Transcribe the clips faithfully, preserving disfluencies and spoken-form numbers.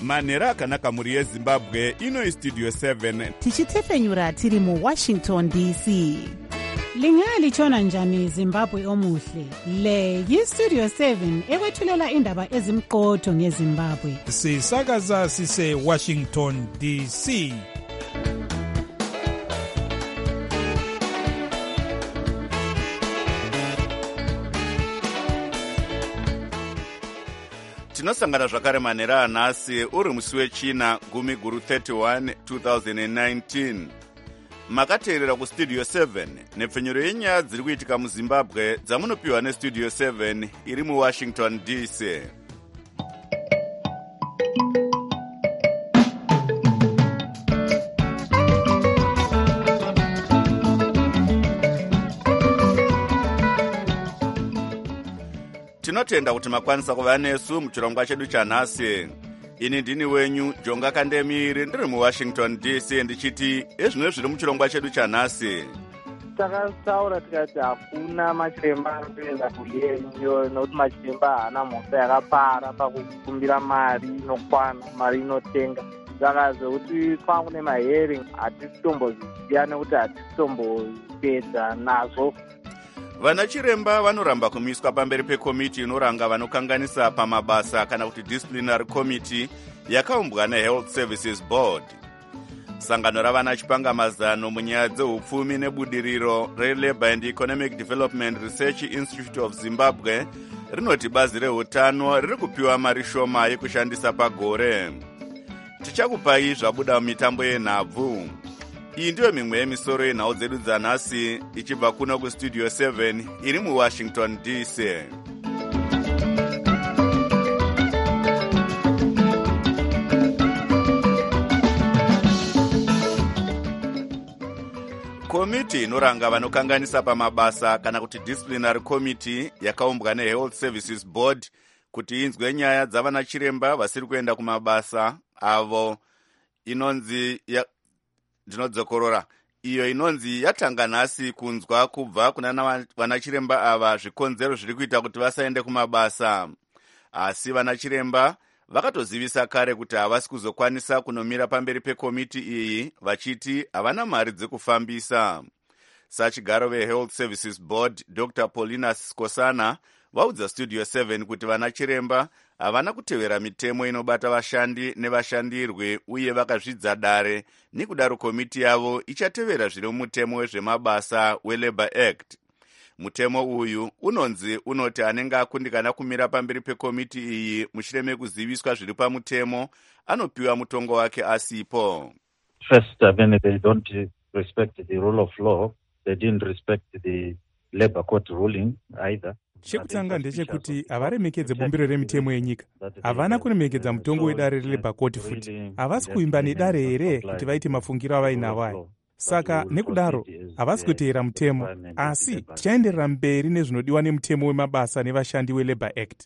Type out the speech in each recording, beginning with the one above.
manhero akanaka mhuri yezimbabwe. Ino istudio seven tichitefenyura tiri muwashington D C. Lingalitshona njani Zimbabwe omuhle? Le yistudio seven ekwethulela indaba ezimqotho ngeZimbabwe. Sisakaza sise Washington D C. tinosangana zvakare manhero anhasi uri musi wechina gumi guru thirty-one twenty nineteen. Makateerera kustudio seven nepfenyuro yenyaya dziri kuitika muzimbabwe dzamunopiwa nestudio seven iri muwashington D C. Tinotenda kuti makwanisa kuva nesu muchirongwa chedu chanhasi. Ini ndini wenyu Jonga Kandemiri ndiri muwashington D C ndichiti ezvino zviri muchirongwa chedu chanhasi. Takataura tikati hakuna machiremba anoenda kuyenyo nokuti machiremba haana mhosva yakapara pakukumbira mari inokwana, mari inotenga. Saka zvekuti kwangu nemahearing hatisi tomboziya nekuti hatisi tombopedza nazvo. Vana chiremba vanoramba kumiswa pamberi pekomiti inoranga vanokanganisa pamabasa kana kuti disciplinary committee yakaumbwa neHealth Services Board. Sangano ravana chipangamazano munyaya dzeupfumi nebudiriro reLabour and Economic Development Research Institute of Zimbabwe rinoti bazi reutano riri kupiwa mari shoma yekushandisa pagore. Tichakupai zvabuda mumitambo yenhabvu. Iyi ndiyo mimwe yemisoro yenhau dzedu dzanhasi ichibva kuno kustudio seven iri muwashington D C. Komiti inoranga vanokanganisa pamabasa kana kuti disciplinary committee yakaumbwa neHealth Services Board kuti inzwe nyaya dzavana chiremba vasiri kuenda kumabasa avo inonzi ya ndinodzokorora iyo inonzi yatanga nhasi kunzwa kubva kuna vanachiremba ava zvikonzero zviri kuita kuti vasaende kumabasa. Asi vanachiremba vakatozivisa kare kuti havasi kuzokwanisa kunomira pamberi pekomiti iyi vachiti havana mari dzekufambisa. Sachigaro veHealth Services Board Doctor Paulina Skosana vaudza studio seven kuti vanachiremba havana kutevera mitemo inobata vashandi nevashandirwe uye vakazvidza dare, nekudaro komiti yavo ichatevera zviri mumutemo wezvemabasa weLabour Act. Mutemo uyu unonzi unoti anenge akundikana kumira pamberi pekomiti iyi mushure mekuziviswa zviri pamutemo anopiwa mutongo wake asipo. First, I mean, they don't respect the rule of law. They didn't respect the Labour Court ruling either. Chekutanga ndechekuti havaremekedze bumbiro remitemo yenyika, havana kuremekedza mutongo wedare reLabour Court futi, havasi kuimba nedare here kuti vaite mafungiro avainawo aya. Saka nekudaro havasi kuteera mutemo, asi tichaenderera mberi nezvinodiwa nemutemo wemabasa nevashandi weLabour Act.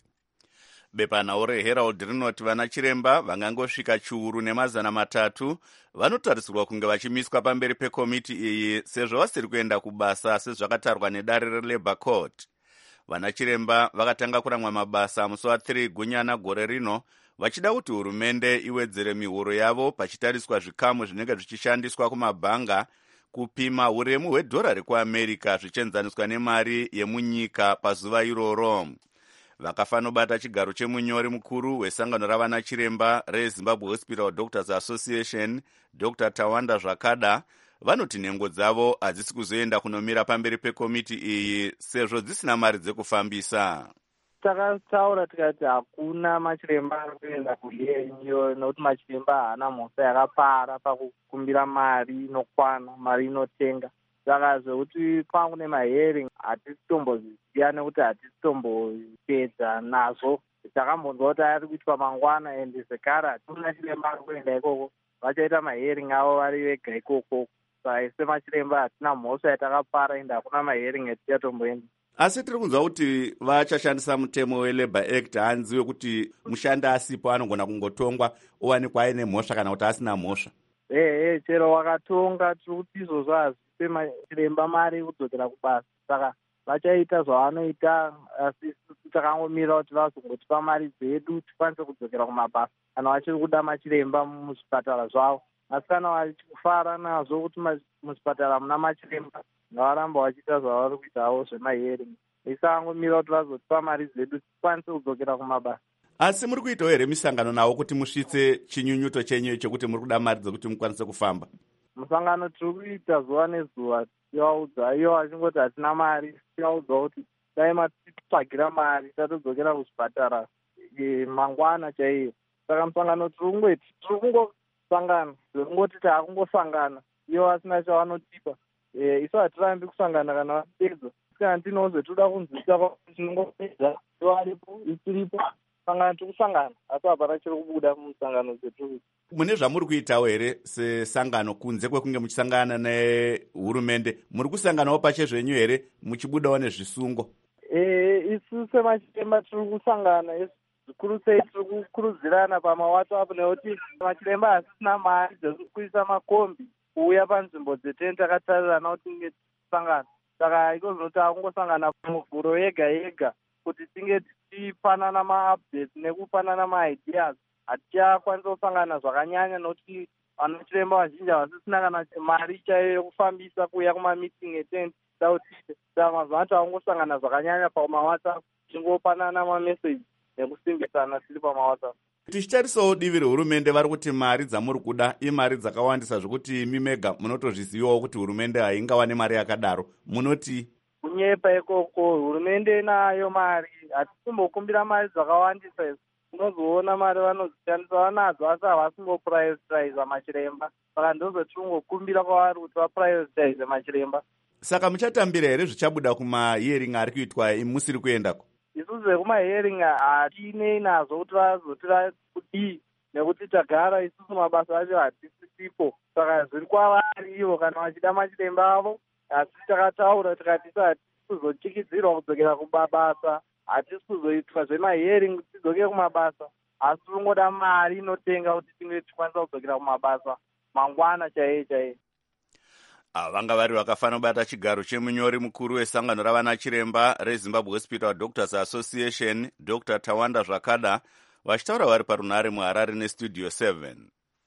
Bepanhau reHerald rinoti vanachiremba vangangosvika chiuru nemazana matatu vanotarisirwa kunge vachimiswa pamberi pekomiti iyi sezvo vasiri kuenda kubasa sezvakatarwa nedare reLabour Court. Vanachiremba vakatanga kuramwa mabasa musi wa three gunyana gore rino vachida kuti hurumende iwedzere mihoro yavo pachitariswa zvikamu zvinenge zvichishandiswa kumabhanga kupima uremu hwedhora rekuamerica zvichienzaniswa nemari yemunyika pazuva iroro. Vakafanobata chigaro chemunyori mukuru wesangano ravanachiremba reZimbabwe Hospital Doctors Association Doctor Tawanda Zvakada vanoti nhengo dzavo hadzisi kuzoenda kunomira pamberi pekomiti iyi sezvo dzisina mari dzekufambisa. Takataura tikati hakuna machiremba anoenda kuyenyo nokuti machiremba haana mhosva yakapara pakukumbira mari inokwana, mari inotenga. Saka zvekuti kwangu nemahearing hatisi tomboziya nekuti hatisi tombopedza nazvo. Takambonzwa kuti ari kuitwa mangwana ende zvekare hatina chiremba ari kuenda ikoko, vachaita mahearing avo vari vega ikoko. Saise machiremba hatina mhosva yatakapara ende hakuna mahearing etichatomboenda. Asi tiri kunzwa kuti vachashandisa mutemo weLabour Act hanzi wekuti mushandi asipo anogona kungotongwa owanikwa aine mhosva kana kuti asina mhosva. Ehe, chero wakatonga tiri kuti izvozvo hazvipe machiremba mari yekudzokera kubasa. Saka vachaita zvavanoita, asi takangomira kuti vazongotipa mari dzedu tikwanise kudzokera kumabasa kana vachiri kuda machiremba muzvipatara zvavo. Asi kana vachikufara nazvo kuti muzvipatara muna machiremba, ngavaramba vachiita zvavari kuitawo zvemahearing. Isangomira kuti vazotipa mari dzedu tikwanise kudzokera kumabasa. Asi muri kuitawo here misangano navo kuti musvitse chinyunyuto chenyu chekuti muri kuda mari dzekuti mukwanise kufamba? Musangano tiri kuita zuva nezuva tichivaudza, iyo vachingoti hatina mari tichivaudza kuti dai matitsvagira mari tatodzokera kuzvipatara mangwana chaiyo. Saka musangano tiri kungoiti tiri kungosangana zvekungoti taakungosangana iyo vasina chavanotipa. Isu hatirambi kusangana kana vatipedza, kana tinozve toda kunzwisa tinongopedza tivaripo isiripo sangano tiri kusangana asi hapana chiri kubuda mumusangano dzetiri. Mune zvamuri kuitawo here sesangano kunze kwekunge muchisangana nehurumende? Muri kusanganawo pachezvenyu here muchibudawo nezvisungo? Isu semachiremba tiri kusangana, zvikuru sei tiri kukurudzirana pamawhatsapp nekuti machiremba hasisina mari dzekuisa makombi kuuya panzvimbo dzeteni takatarirana kuti tinge tichisangana. Saka iko zvinoti akungosangana muvhuro yega yega kuti tinge tichipanana maupdates nekupanana maideas. Hatichakwanisa kusangana zvakanyanya nokuti vanachiremba vazhinji havasisina kana mari chaiyo yokufambisa kuuya kumameeting etenti tautite. Saka mazuva acho akungosangana zvakanyanya pamawhatsapp tichingopanana mameseji nekusimbisana tiri pamawhatsapp. Tichitarisawo divi rehurumende vari kuti mari dzamuri kuda imari dzakawandisa zvokuti imi mega munotozvizivawo kuti hurumende haingawani mari yakadaro. Munoti kunyepa ikoko hurumende inayo mari, hatisimbokumbira mari dzakawandisa izvo. Unozoona mari vanozishandisa vanadzo asi havasingopurivatiza machiremba. Saka ndozvatiri kungokumbira kwavari kuti vapurivatize machiremba. Saka muchatambira here zvichabuda kumahearing ari kuitwa musiri kuendako? Isu zvekumahearing hatinei nazvo kuti vazotira kudii nekuti tagara isusu mabasa acho hatisisipo. Saka zviri kwavari ivo kana vachida machiremba avo. Asi takataura tikati hatisi kuzochikidzirwa kudzokera kumabasa, hatisi kuzoitwa zvemahearing kuti tidzoke kumabasa, asi tinongoda mari inotenga kuti tinge tikwanisa kudzokera kumabasa mangwana chaiye chaiye. Vanga vari vakafanira kubata chigaro chemunyori mukuru wesangano ravana chiremba reZimbabwe Hospital Doctors Association, Doctor Tawanda Zvakada, vachitaura vari parunare muHarare neStudio seven.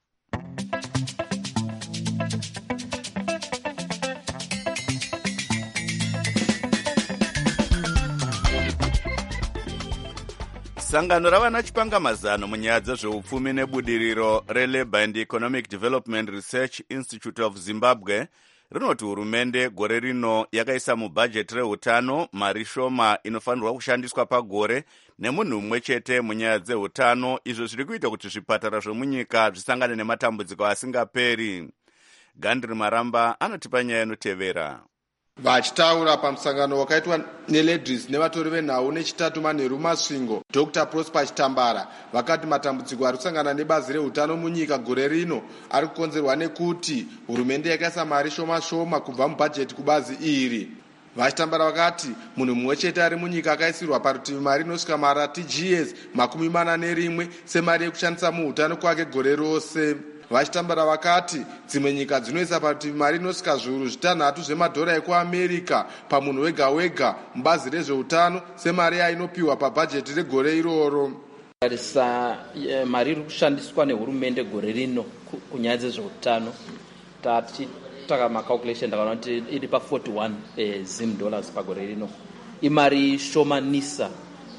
Sangano ravana chipangamazano munyaya dzezveupfumi nebudiriro reLabour and Economic Development Research Institute of Zimbabwe rinoti hurumende gore rino yakaisa mubhajeti reutano mari shoma inofanirwa kushandiswa pagore nemunhu mumwe chete munyaya dzeutano, izvo zviri kuita kuti zvipatara zvemunyika zvisangane nematambudziko asingaperi. Gandri Maramba anotipa nyaya inotevera. Vachitaura pamusangano wakaitwa neledris nevatori venhau nechitatu manheru masvingo, Doctor Prosper Chitambara vakati matambudziko ari kusangana nebazi reutano munyika gore rino ari kukonzerwa nekuti hurumende yakaisa mari shoma shoma kubva mubhajeti kubazi iri. Vachitambara vakati munhu mumwe chete ari munyika akaisirwa parutivi mari inosvika mara T G S makumi mana nerimwe semari yekushandisa muutano kwake gore rose. Vachitambara vakati dzimwe nyika dzinoisa parutivi mari inosvika zviuru zvitanhatu zvemadhora ekuAmerica pamunhu wega wega mubazi rezveutano semari yainopiwa pabhajeti regore iroro. Tarisa mari iri kushandiswa nehurumende gore rino kunyaya dzezveutano tatitaka macalculation ndakaona kuti iri pa forty-one zim dollars pagore rino. Imari shomanisa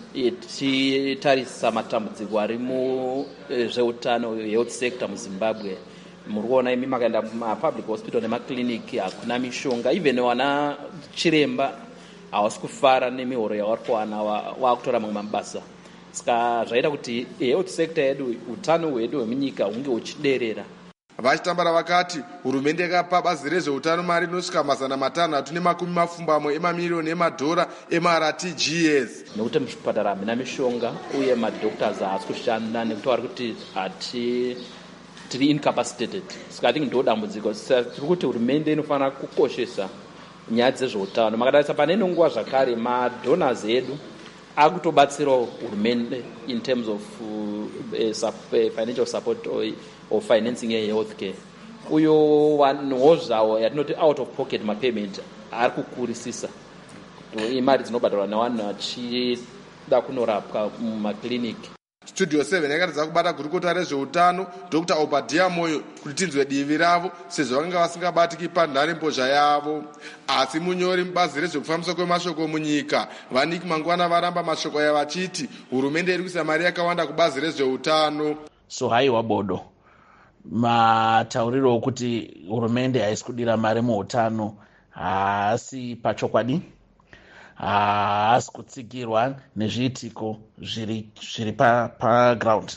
tichitarisa matambudziko ari muzveutano health sector muZimbabwe. Muri kuona imi makaenda mapublic hospital nemakliniki hakuna mishonga, even wana chiremba havasi kufara nemihoro yavari kuwana vakutora mamwe mabasa. Saka zvaita kuti health sector yedu, utano hwedu hwemunyika hunge huchiderera. Vachitambara vakati hurumende yakapa bazi rezveutano mari inosvika mazana matanhatu nemakumi mapfumbamwe emamiliyoni emadhora emara T G S. Nekuti muzvipatara hamina mishonga uye madhoktors haasi kushanda nekuti vari kuti hati tiri incapacitated. Saka tingi ndo dambudziko. Tiri kuti hurumende inofanira kukoshesa nyaya dzezveutano. Makatarisa pane nguva zvakare madonors edu akutobatsirawo hurumende in terms of uh, financial support or, or financing yehealthcare. Uyo vanhuwo zvavo yatinoti out of pocket mapayment ari kukurisisa. Imari dzinobhadharwa nevanhu da kunorapwa mumakiriniki. Studio seven yakaridza kubata gurukota rezveutano Dr Obadiah Moyo kuti tinzwe divi ravo sezvo vakanga vasingabatiki panhare mbozha yavo. Asi munyori mubazi rezvekufambiswa kwemashoko munyika Vaniki Mangwana varamba mashoko aya vachiti hurumende iri kuisa mari yakawanda kubazi rezveutano. So haiwa bodo matauriro okuti hurumende haisi kudira mari muutano haasi pachokwadi, haasi kutsigirwa nezviitiko zviri zviri pa paground.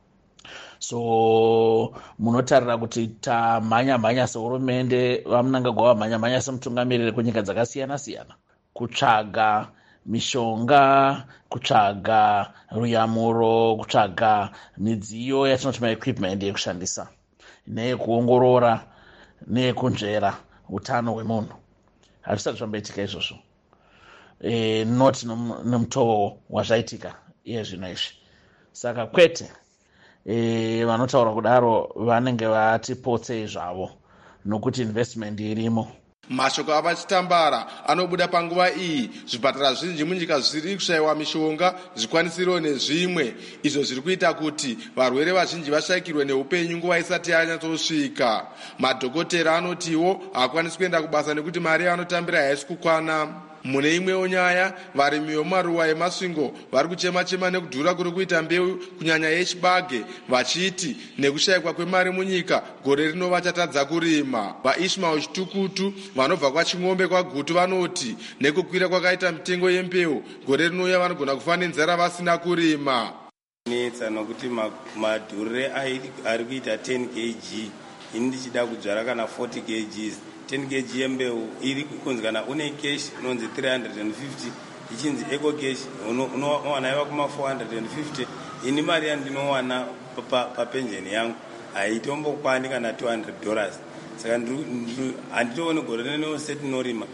So munotarira kuti tamhanya mhanya sehurumende vamunangagwa vamhanya mhanya semutungamiriri kunyika dzakasiyana siyana kutsvaga mishonga, kutsvaga ruyamuro, kutsvaga midziyo yatinoti maequipment yekushandisa neyekuongorora neyekunzvera utano hwemunhu. Hazvisati zvamboitika izvozvo, e, not nemutoo wazvaitika iye zvino izvi. Saka kwete e, vanotaura kudaro vanenge vatipotsei zvavo nokuti investment irimo. Mashoko avachitambara anobuda panguva iyi zvipatara zvinji munyika zviri kushayiwa mishonga, zvikwanisiro nezvimwe izvo zviri kuita kuti varwere vazhinji vashayikirwe neupenyu nguva isati yanyatsosvika. Madhokotera anotiwo haakwanisi kuenda kubasa nekuti mari yavanotambira haisi kukwana. Mune imwewo nyaya, varimi vemaruva emasvingo vari kuchema-chema nekudhura kuri kuita mbeu kunyanya yechibage, vachiti nekushayikwa kwemari munyika gore rino vachatadza kurima. VaIshmael Chitukutu vanobva kwaChing'ombe kwaGutu vanoti nekukwira kwakaita mitengo yembeu gore rinouya vanogona kufa nenzara vasina kurima. Netsa nokuti madhure ari kuita ten kilograms, ini ndichida kudzvara kana forty kilograms. ten kilograms yembeu iri kunzikana une cash unonzi three hundred fifty, ichinzi eco cash unowana iva kuma four hundred fifty. Ini mari yandinowana papensheni yangu haitombokwani kana two hundred dollars. Saka handitooni gore rino setinorima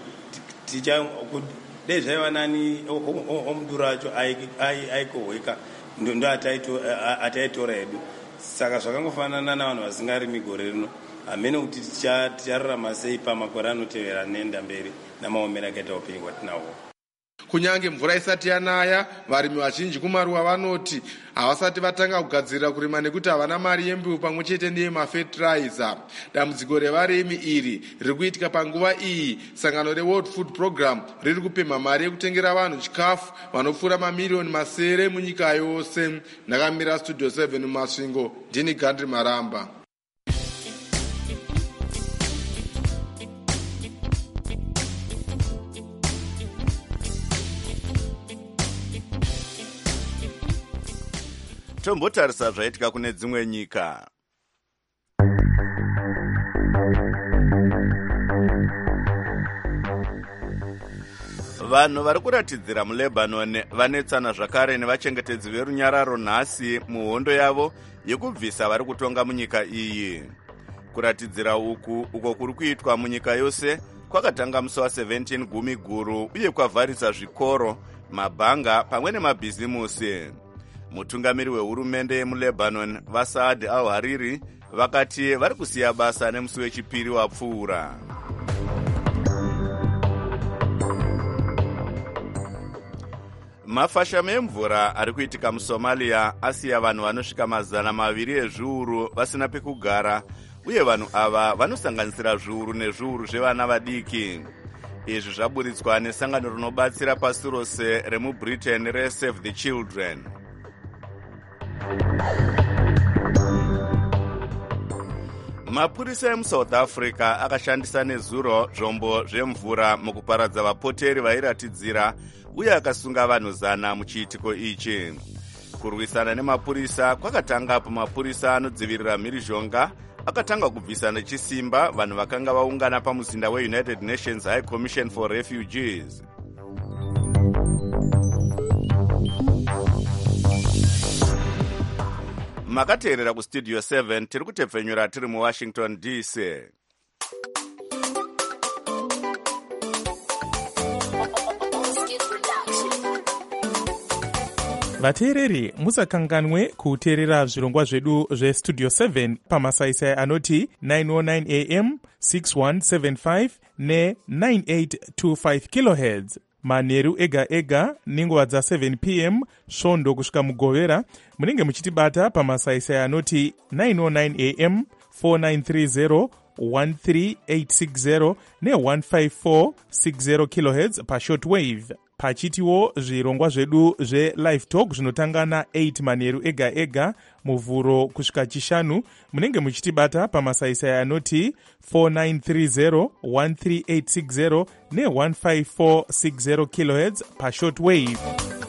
dei zvaiva nani omudura acho aikohweka ndo ataitora hedu. Saka zvakangofanana navanhu vasingarimi gore rino. Hamene kuti tichararama sei pamakore anotevera nenda mberi namaomero akaita upenyu hwatinawo. Kunyange mvura isati yanaya, varimi vazhinji kumaruva vanoti havasati vatanga kugadzirira kurima nekuti havana mari yembeu pamwe chete neyemafertilizer. Dambudziko revarimi iri riri kuitika panguva iyi sangano reWorld Food Program riri kupemha mari yekutengera vanhu chikafu vanopfuura mamiliyoni masere munyika yose. Ndakamira Studio seven mumasvingo, ndini Gandhi Maramba. Tombotarisa zvaitika kune dzimwe nyika. Vanhu vari kuratidzira muLebanon vanetsana zvakare nevachengetedzi verunyararo nhasi muhondo yavo yekubvisa vari kutonga munyika iyi. Kuratidzira uku uko kuri kuitwa munyika yose kwakatanga musi wa-seventeen gumi guru uye kwavharisa zvikoro, mabhanga pamwe nemabhizimusi. Mutungamiri wehurumende yemuLebanon vaSaad al-Hariri vakati vari kusiya basa nemusi wechipiri wapfuura. Mafashame emvura ari kuitika muSomalia asiya vanhu vanosvika mazana maviri ezviuru vasina pekugara, uye vanhu ava vanosanganisira zviuru nezviuru zvevana vadiki. Izvi zvaburitswa nesangano rinobatsira pasi rose remuBritain reSave the Children. Mapurisa emuSouth Africa akashandisa nezuro zvombo zvemvura mukuparadza vapoteri vairatidzira uye akasunga vanhu zana muchiitiko ichi. Kurwisana nemapurisa kwakatanga pamapurisa anodzivirira mhirizhonga akatanga kubvisa nechisimba vanhu vakanga vaungana pamuzinda weUnited Nations High Commission for Refugees. Makateerera kustudio seven tiri kutepfenyura tiri muWashington D C. Vateereri, musakanganwe kuteerera zvirongwa zvedu zvestudio seven pamasaisai anoti nine oh nine A M, six one seven five ne nine eight two five kilohertz. manheru ega ega nenguva dza7 p m svondo kusvika mugovera. Munenge muchitibata pamasaisai anoti nine oh nine a m, four nine three zero, one three eight six zero ne one five four six zero kilohertz pashortwave. Pachitiwo zvirongwa zvedu zvelive talk zvinotanga na8 manheru ega ega muvhuro kusvika chishanu. Munenge muchitibata pamasaisai anoti four nine three zero, one three eight six zero ne one five four six zero kilohertz pashortwave.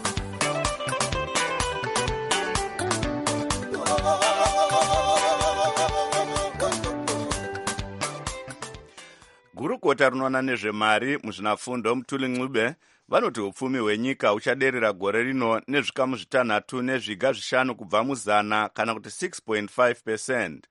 Gurukota rinoona nezvemari muzvinafundo Mutuli Ncube vanoti upfumi hwenyika huchaderera gore rino nezvikamu zvitanhatu nezviga zvishanu kubva muzana kana kuti six point five percent.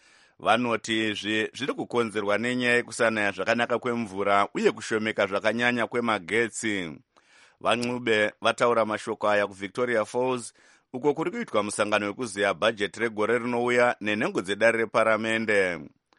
Vanoti izvi zviri kukonzerwa nenyaya yekusanaya zvakanaka kwemvura uye kushomeka zvakanyanya kwemagetsi. VaNcube vataura mashoko aya kuVictoria Falls uko kuri kuitwa musangano wekuziya bhajeti regore rinouya nenhengo dzedare reparamende.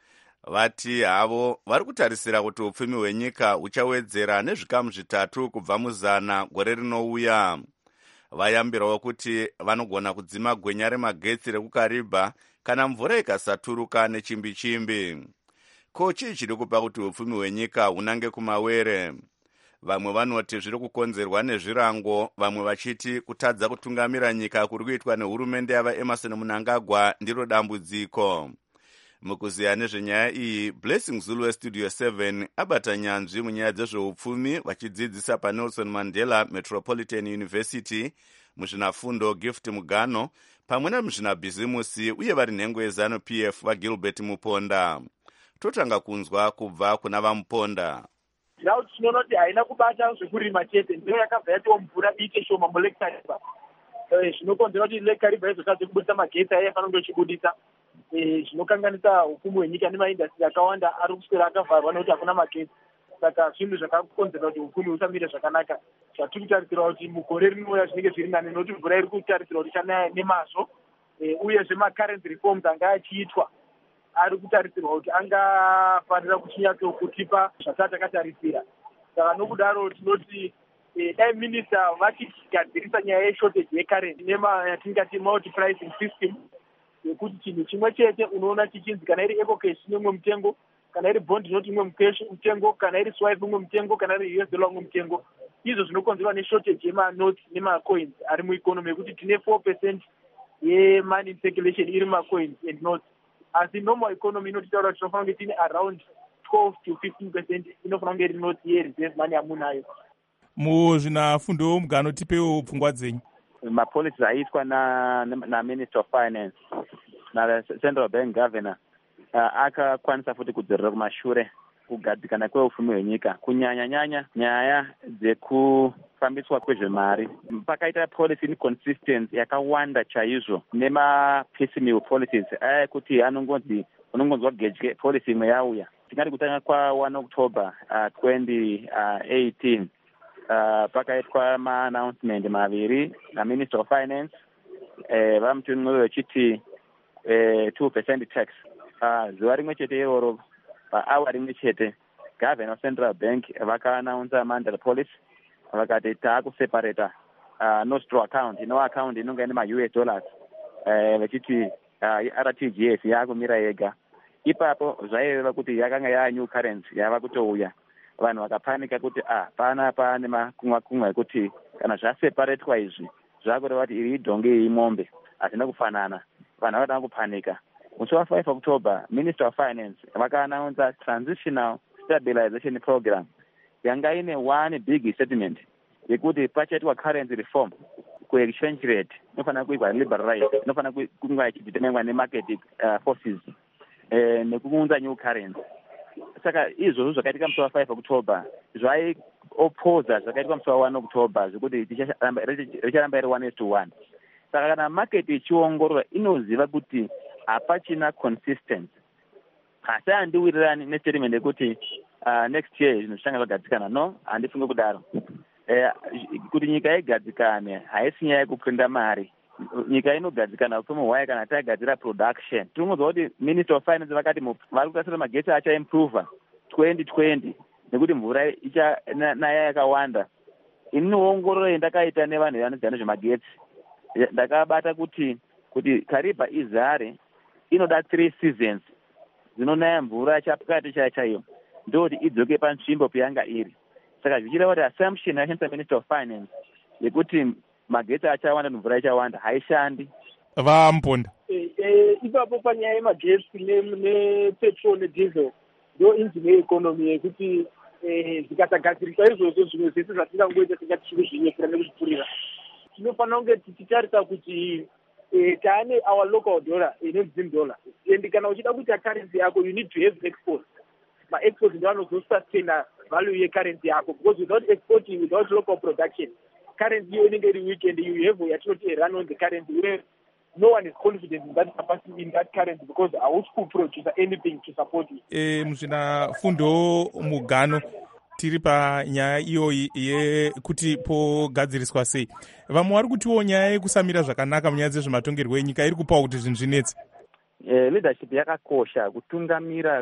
Vati havo vari kutarisira kuti upfumi hwenyika huchawedzera nezvikamu zvitatu kubva muzana gore rinouya. Vayambirawo kuti vanogona kudzima gwenya remagetsi rekukaribha kana mvura ikasaturuka nechimbi chimbi. Ko chii chiri kupa kuti upfumi hwenyika hunange kumawere? Vamwe vanoti zviri kukonzerwa nezvirango, vamwe vachiti kutadza kutungamira nyika kuri kuitwa nehurumende yavaEmerson Mnangagwa ndiro dambudziko. Mukuziya nezvenyaya iyi, Blessing Zulu weStudio seven abata nyanzvi munyaya dzezveupfumi vachidzidzisa paNelson Mandela Metropolitan University muzvinafundo Gift Mugano pamwe nemuzvinabhizimusi uye vari nhengo yeZanu P F vaGilbert Muponda. Totanga kunzwa kubva kuna vaMuponda. Ndau tinoona kuti haina kubata zvekurima chete, ndiyo yakabva yatiwo mvura iite shoma muLake Kariba. Zvinokonzera kuti Lake Kariba izotadza kubudisa magetsi aya yafanira kuchibudisa. Zvinokanganisa upfumi hwenyika nemaindastri akawanda ari kuswera akavharwa nekuti hakuna magetsi. Saka zvinhu zvakakonzera kuti upfumi husamire zvakanaka. Zvatiri kutarisira kuti mugore rinouya zvinenge zviri nani nokuti mvura iri kutarisirwa kuti ichanaya nemazvo. Uyezve macurrency reforms anga achiitwa ari kutarisirwa kuti angafanira kuchinyatso-kutipa zvasati takatarisira. Saka nokudaro tinoti dai minista vachigadzirisa nyaya yeshortage yecurrency nemayatingati multi pricing system yekuti chinhu chimwe chete unoona chichinzi kana iri eco cash imwe mutengo, kana iri bond note imwe mutengo, kana iri swipe imwe mutengo, kana iri U S dollar imwe mutengo. Izvo zvinokonzerwa neshortage yemanotes nemacoins ari mueconomy yekuti tine four percent yemoney in circulation iri macoins and notes. Asi normal economy inotaura kuti tinofanira kunge tine around twelve to fifteen percent inofanira kunge iri notes yereserve money yamunayo. Muzvinafundo Mugano tipewo pfungwa dzenyu. Mapolicies aitwa na na Minister of Finance na Central Bank Governor uh, akakwanisa futi kudzorera kumashure kugadzikana kweupfumi hwenyika kunyanya nyanya nyaya dzekufambiswa kwezvemari. Pakaita policy inconsistency yakawanda chaizvo nema piecemeal policies aya kuti anongonzi unongonzwa gedye policy imwe yauya. Tingati kutanga kwa one October uh, twenty eighteen Uh, pakaitwa ma-announcement maviri na Minister of Finance eh, vaMutuli Ncube vachiti eh, two percent tax. Uh, zuva rimwe chete iroro paawa rimwe chete Governor of Central Bank vaka-announce Mandela policy vakati taakuseparata uh, nostro account, ino account inonga ine ma-U S dollars eh, vachiti uh, R T G S yaakumira yega. Ipapo zvaireva kuti yakanga yaa new currency yava kutouya. Vanhu vakapanika kuti ah pana pane makumwa kumwa ekuti kana zvaseparatwa izvi zvakureva kuti iri idhonge iyi mombe hazina kufanana. Vanhu vakatanga kupanika. Musi wa five October Minister of Finance vaka-announce transitional stabilization program yanga ine one big statement yekuti pachaitwa currency reform ku-exchange rate inofanira kuitwa liberalized, inofanira kunga ichideterminwa nemarket uh, forces eh, nekuunza new currency. Saka izvozvo zvakaitika musi wa five October zvaiopposa zvakaitika musi wa one October zvekuti richaramba iri one is to one. Saka kana market ichiongorora inoziva kuti hapachina consistency. Asi handiwirirani nestatement yekuti uh, next year zvinhu zvichanga zvagadzikana. No, handifunge kudaro. Eh, kuti nyika igadzikane haisi nyaya yekuprinda mari. Nyika inogadzikana upfumi hwayo kana tagadzira production. Tinoziva kuti Minister of Finance vakati vari kutasira magetsi achaimprova twenty twenty nekuti mvura icha naya yakawanda ini ongororo yandakaita nevanhu vanodzidza nezvemagetsi ndakabata kuti kuti Kariba izare inoda three seasons dzinonaya mvura chapakati chaya chaiyo ndoti idzoke panzvimbo payanga iri. Saka zvichireva kuti assumption yashandisa Minister of Finance yekuti magetsi achawanda nemvura ichawanda haishandi. Vamponda ipapo panyaya yemagetsi nepetrol nediesel ndo injini yeekonomi yekuti zvikasagadziriswa izvozvo zvimwe zvese zvatingangoita tingatizvizvinyepera nekuzvipfurira. Tinofanira kunge tichitarisa kuti taane our local dollar inonzi dollar and kana uchida kuita currency yako you need to have export. Ma-export ndo anozosustaina value yecurrency yako because without exporting, without local production, currency yo inenge iri weak and you have yatinoti run on the currency where no one is confident in that capacity in that currency because hausi kuproduce anything to support it. E, muzvina fundo mugano tiri panyaya iyoyi yekuti pogadziriswa sei. Vamwe vari kutiwo nyaya yekusamira zvakanaka munyaya dzezvematongerwo enyika iri kupawo kuti zvinhu zvinetsi. Eh, leadership yakakosha kutungamira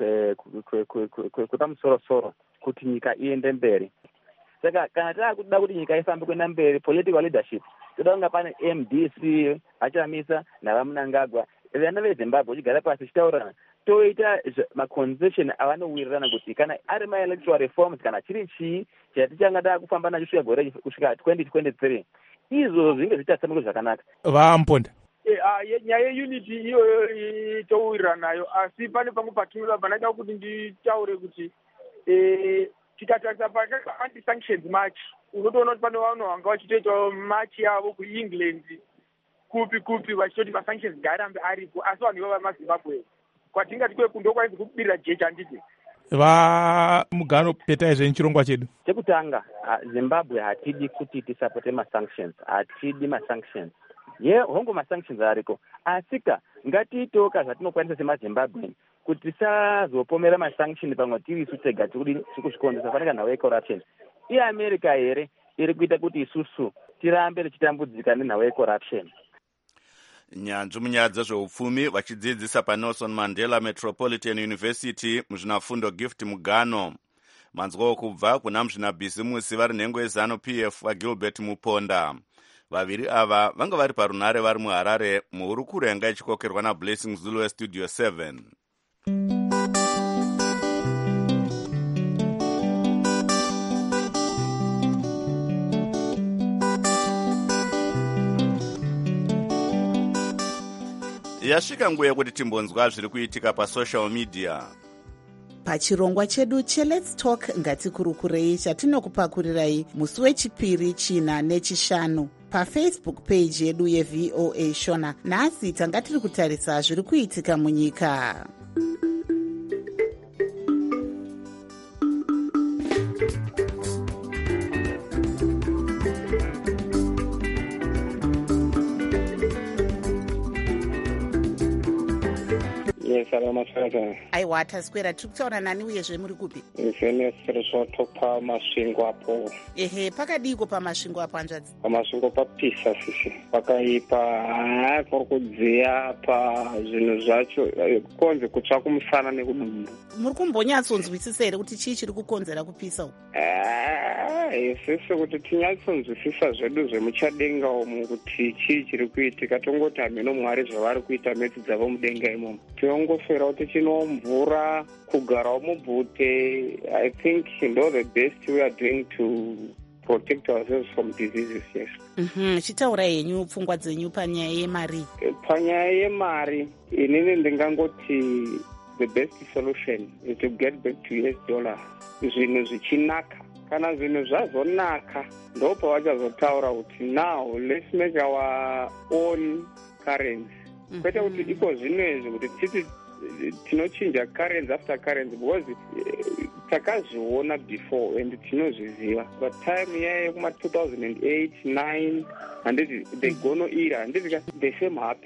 kwepamusoro-soro kuti nyika iende mberi. Saka kana taakuda kuti nyika ifambe kuenda mberi, political leadership toda kunga pane M D C achamisa navamunangagwa vana veZimbabwe chigara pasi chitaurana toita maconcession avanowirirana kuti kana ari ma-electoral reforms kana chiri chii chatichanga taakufamba nacho kusvika gore kusvika twenty twenty-three izvo zvinge zvichasamuka zvakanaka. Vamponda nyaya yeunity iyoyo touwirira nayo asi pane pamwe patinoda panaida kuti nditaure kuti tikatarisa pa-anti-sanctions march unotoona kuti pane vanhu vanga vachitoitawo march yavo kuengland kupi kupi vachitoti ma-sanctions ngaarambe aripo asi vanhu ivavo vamazimbabwe kwatingati kweku ndokwainzi kubirira jecha handiti vamugano petai zvenchirongwa chedu chekutanga. Zimbabwe hatidi kuti tisapote ma-sanctions, hatidi ma-sanctions. Ye hongo ma-sanctions ariko asika ngatiitewo zvatinokwanisa semazimbabwe kuti tisazopomera ma-sanction pamwe tiri isu tega tiri kuzvikonzesa fanira nhau yecorruption. IAmerica here iri kuita kuti isusu tirambe tichitambudzika nenhau yecorruption. Nyanzvi munyaya dzezveupfumi vachidzidzisa paNelson Mandela Metropolitan University muzvinafundo Gift Mugano. Manzwa kubva kuna muzvinabhizimusi vari nhengo yeZanu P F vaGilbert Muponda. Vaviri ava vanga vari parunare vari muHarare muhurukuro yanga ichikokerwa naBlessing Zulu weStudio seven. Yasvika nguva yekuti timbonzwa zviri kuitika pasocial media. Pachirongwa chedu cheLet's Talk ngatikurukurei chatinokupakurirai musi wechipiri, china nechishanu pafacebook page yedu yeV O A Shona. Nhasi tanga tiri kutarisa zviri kuitika munyika. Aiwa taswera tiri kutaura nani uyezve muri kupi? Topa masvingo apo. Ehe, pakadiko pamasvingo apo hanzvadzi? Pamasvingo papisa sisi pakaipa haa kuri kudziya pa zvinhu zvacho konze kutsva kumusana nekudumbu. Muri kumbonyatsonzwisisa here kuti chii chiri kukonzera kupisa uku? Isisi kuti tinyatsonzwisisa zvedu zvemuchadenga umu kuti chii chiri kuitika tongoti hameno Mwari zvavari kuita metsi dzavo mudenga imomo. Tiongofera kuti chino mvura kugarawo mubvute. I think ndo the best we are doing to protect ourselves from diseases, yes. Mhm, chitaura henyu pfungwa dzenyu panyaya yemari. Panyaya yemari inini ndingangoti the best solution is to get back to U S dollar. Zvinhu zvichinaka kana zvinhu zvazonaka ndo pavachazotaura kuti now let's make our own currency. Kwete kuti iko zvino izvi kuti titi tinochinja currency after currency because takazviona before and tinozviziva. But time yaye kuma two thousand eight nine handiti the gono era handiti the same happened.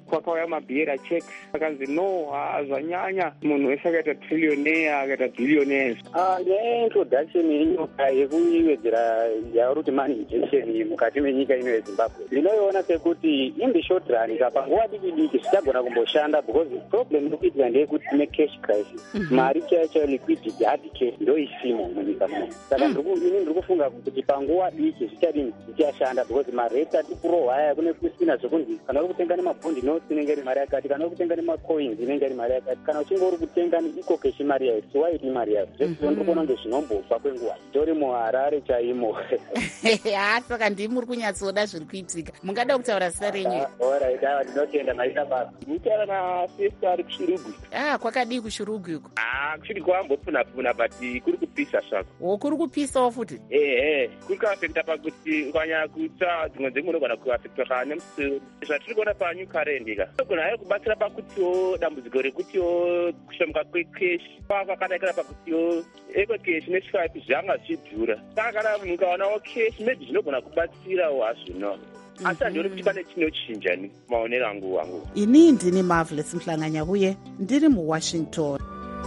kwakauya mabhiera checks akanzi no zvanyanya munhu wese akaita trillionaire akaita billionaires. nyaya yeintroduction yenyoka yekuiwedzera yauri kuti money injection mukati menyika ino yezimbabwe ndinoiona sekuti in the short run panguva diki diki zvichagona kumboshanda because problem irikuitika ndeyekuti tine cash crisis. Mari chaiyo chaiyo liquidity hard cash ndo isimo munyika muno. Saka ini ndiri kufunga kuti panguva diki zvichadini zvichashanda because marate ati kurohwa aya kune kusina zvokunzi kana uri kutenga nemabhondi notes inenge iri mari yakati, kana uri kutenga nemacoins inenge iri mari yakati, kana uchinge uri kutenga neiko cash mari yayo so waiti mari yayo zvesizvo ndiri kuona kunge zvinombofa kwenguva tori muharare chaimo. ha saka ndimi muri kunyatsoda zviri kuitika. mungada kutaura zita renyu? Alright, awa ndinotenda maita basa. Nditaura nasesta ari kushurugu. ah kwakadii kushurugu iko? ah kushurugu kwambopfuna pfuna but kuri kupisa zvako. o kuri kupisawo futi? ehe kuri kuafekta pakuti ukanyanya kuita dzimwe dzenguva unogona kuafektwa nemusoro. zvatiri kuona panyu karendika unogona hayo kubatsira pakutiwo dambudziko rekutiwo kushomoka kwekeshi kwakadaikira pakutiwo eko keshi neswipe zvanga zvichidhura. saka kana munhu ukaonawo keshi maybe zvinogona kubatsirawo hazvino asi handioni kuti pane chinochinja ni maonero angu wangu. ini ndini Marvelous Mhlanganya uye ndiri muWashington.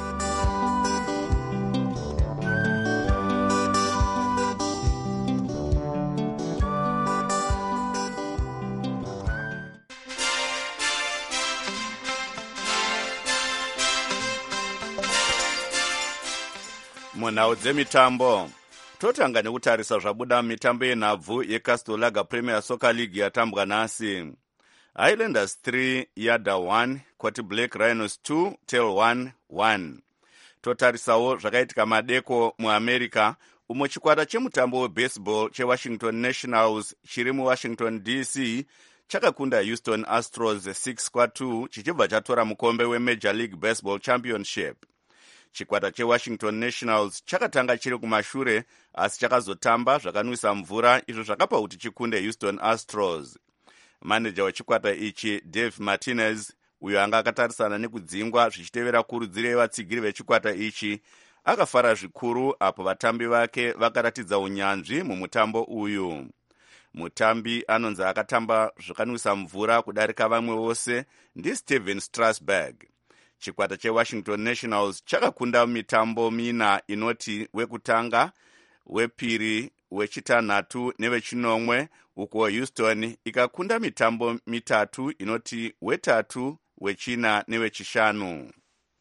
munhau dzemitambo totanga nekutarisa zvabuda mitambo yenhabvu yeCastle Lager Premier Soccer League yatambwa nhasi. Highlanders three Yada one Kwati Black Rhinos two Tail one one. Totarisawo zvakaitika madeko muAmerica umo chikwata chemutambo webaseball cheWashington Nationals chiri muWashington D C chakakunda Houston Astros six kwa two chichibva chatora mukombe weMajor League Baseball Championship. Chikwata cheWashington Nationals chakatanga chiri kumashure asi chakazotamba zvakanwisa mvura izvo zvakapa kuti chikunde Houston Astros. Manager wechikwata ichi Dave Martinez uyo anga akatarisana nekudzingwa zvichitevera kurudziro yevatsigiri vechikwata ichi akafara zvikuru apo vatambi vake vakaratidza unyanzvi mumutambo uyu. Mutambi anonzi akatamba zvakanwisa mvura kudarika vamwe vose ndiSteven Strasburg. Chikwata cheWashington Nationals chakakunda mitambo mina inoti wekutanga, wepiri, wechitanhatu newechinomwe, uko Houston ikakunda mitambo mitatu inoti wetatu, wechina newechishanu.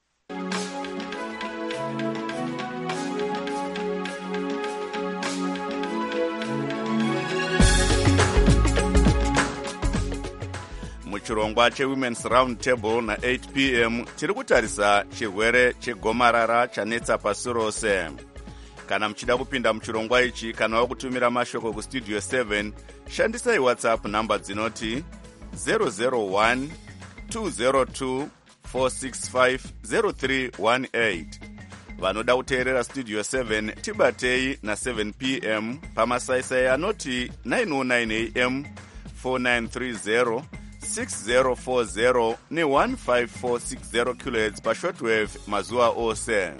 Muchirongwa cheWomen's Round Table na eight p m tiri kutarisa chirwere chegomarara chanetsa pasi rose. Kana mchida kupinda muchirongwa ichi kana wakutumira mashoko kustudio seven shandisai WhatsApp namba dzinoti zero zero one two zero two four six five zero three one eight. Vanoda kuteerera studio seven tibatei na seven p m pamasaisai anoti nine oh nine a m four nine three zero six zero four zero ne one five four six zero kilohertz pashortwave mazuva ose.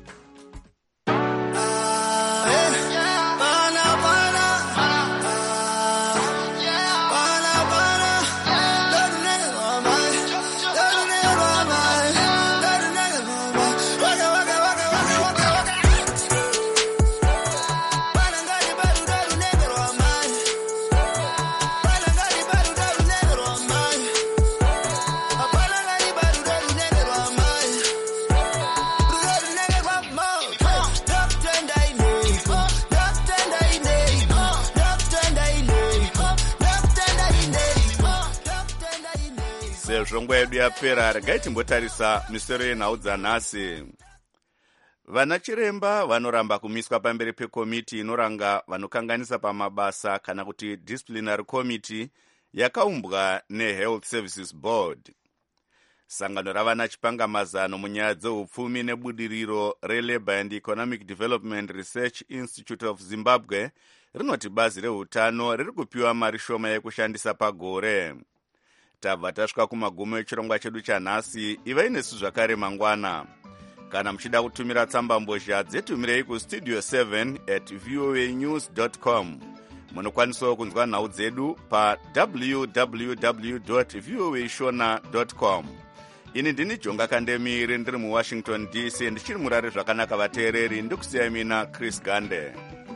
Zvongwa yedu yapera regai timbotarisa misoro yenhau dzanhasi. Vana chiremba vanoramba kumiswa pamberi pekomiti inoranga vanokanganisa pamabasa kana kuti disciplinary committee yakaumbwa neHealth Services Board. Sangano ravana chipangamazano munyaya dzeupfumi nebudiriro reLabour and Economic Development Research Institute of Zimbabwe rinoti bazi reutano riri kupiwa mari shoma yekushandisa pagore. Tabva tasvika kumagumo echirongwa chedu chanhasi. Ivai nesu zvakare mangwana. Kana muchida kutumira tsamba mbozha dzetumirei kustudio seven at voa news dot com. munokwanisa kunzwa nhau dzedu pa w w w dot voa shona dot com. ini ndini Jonga Kandemiri ndiri muwashington D C ndichiri murari zvakanaka vateereri ndikusiyai mina Chris Gande.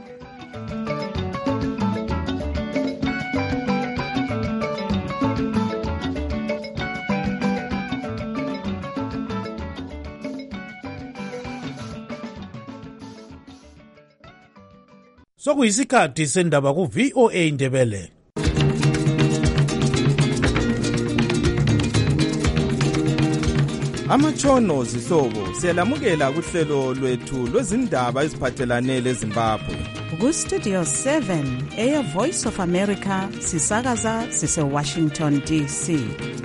Sokuyisikhathi sendaba ku V O A Ndebele. Amatshono zihlobo siyalamukela kuhlelo lwethu lwezindaba eziphathelane leZimbabwe. Ku Studio seven eya Voice of America sisakaza sise Washington D C.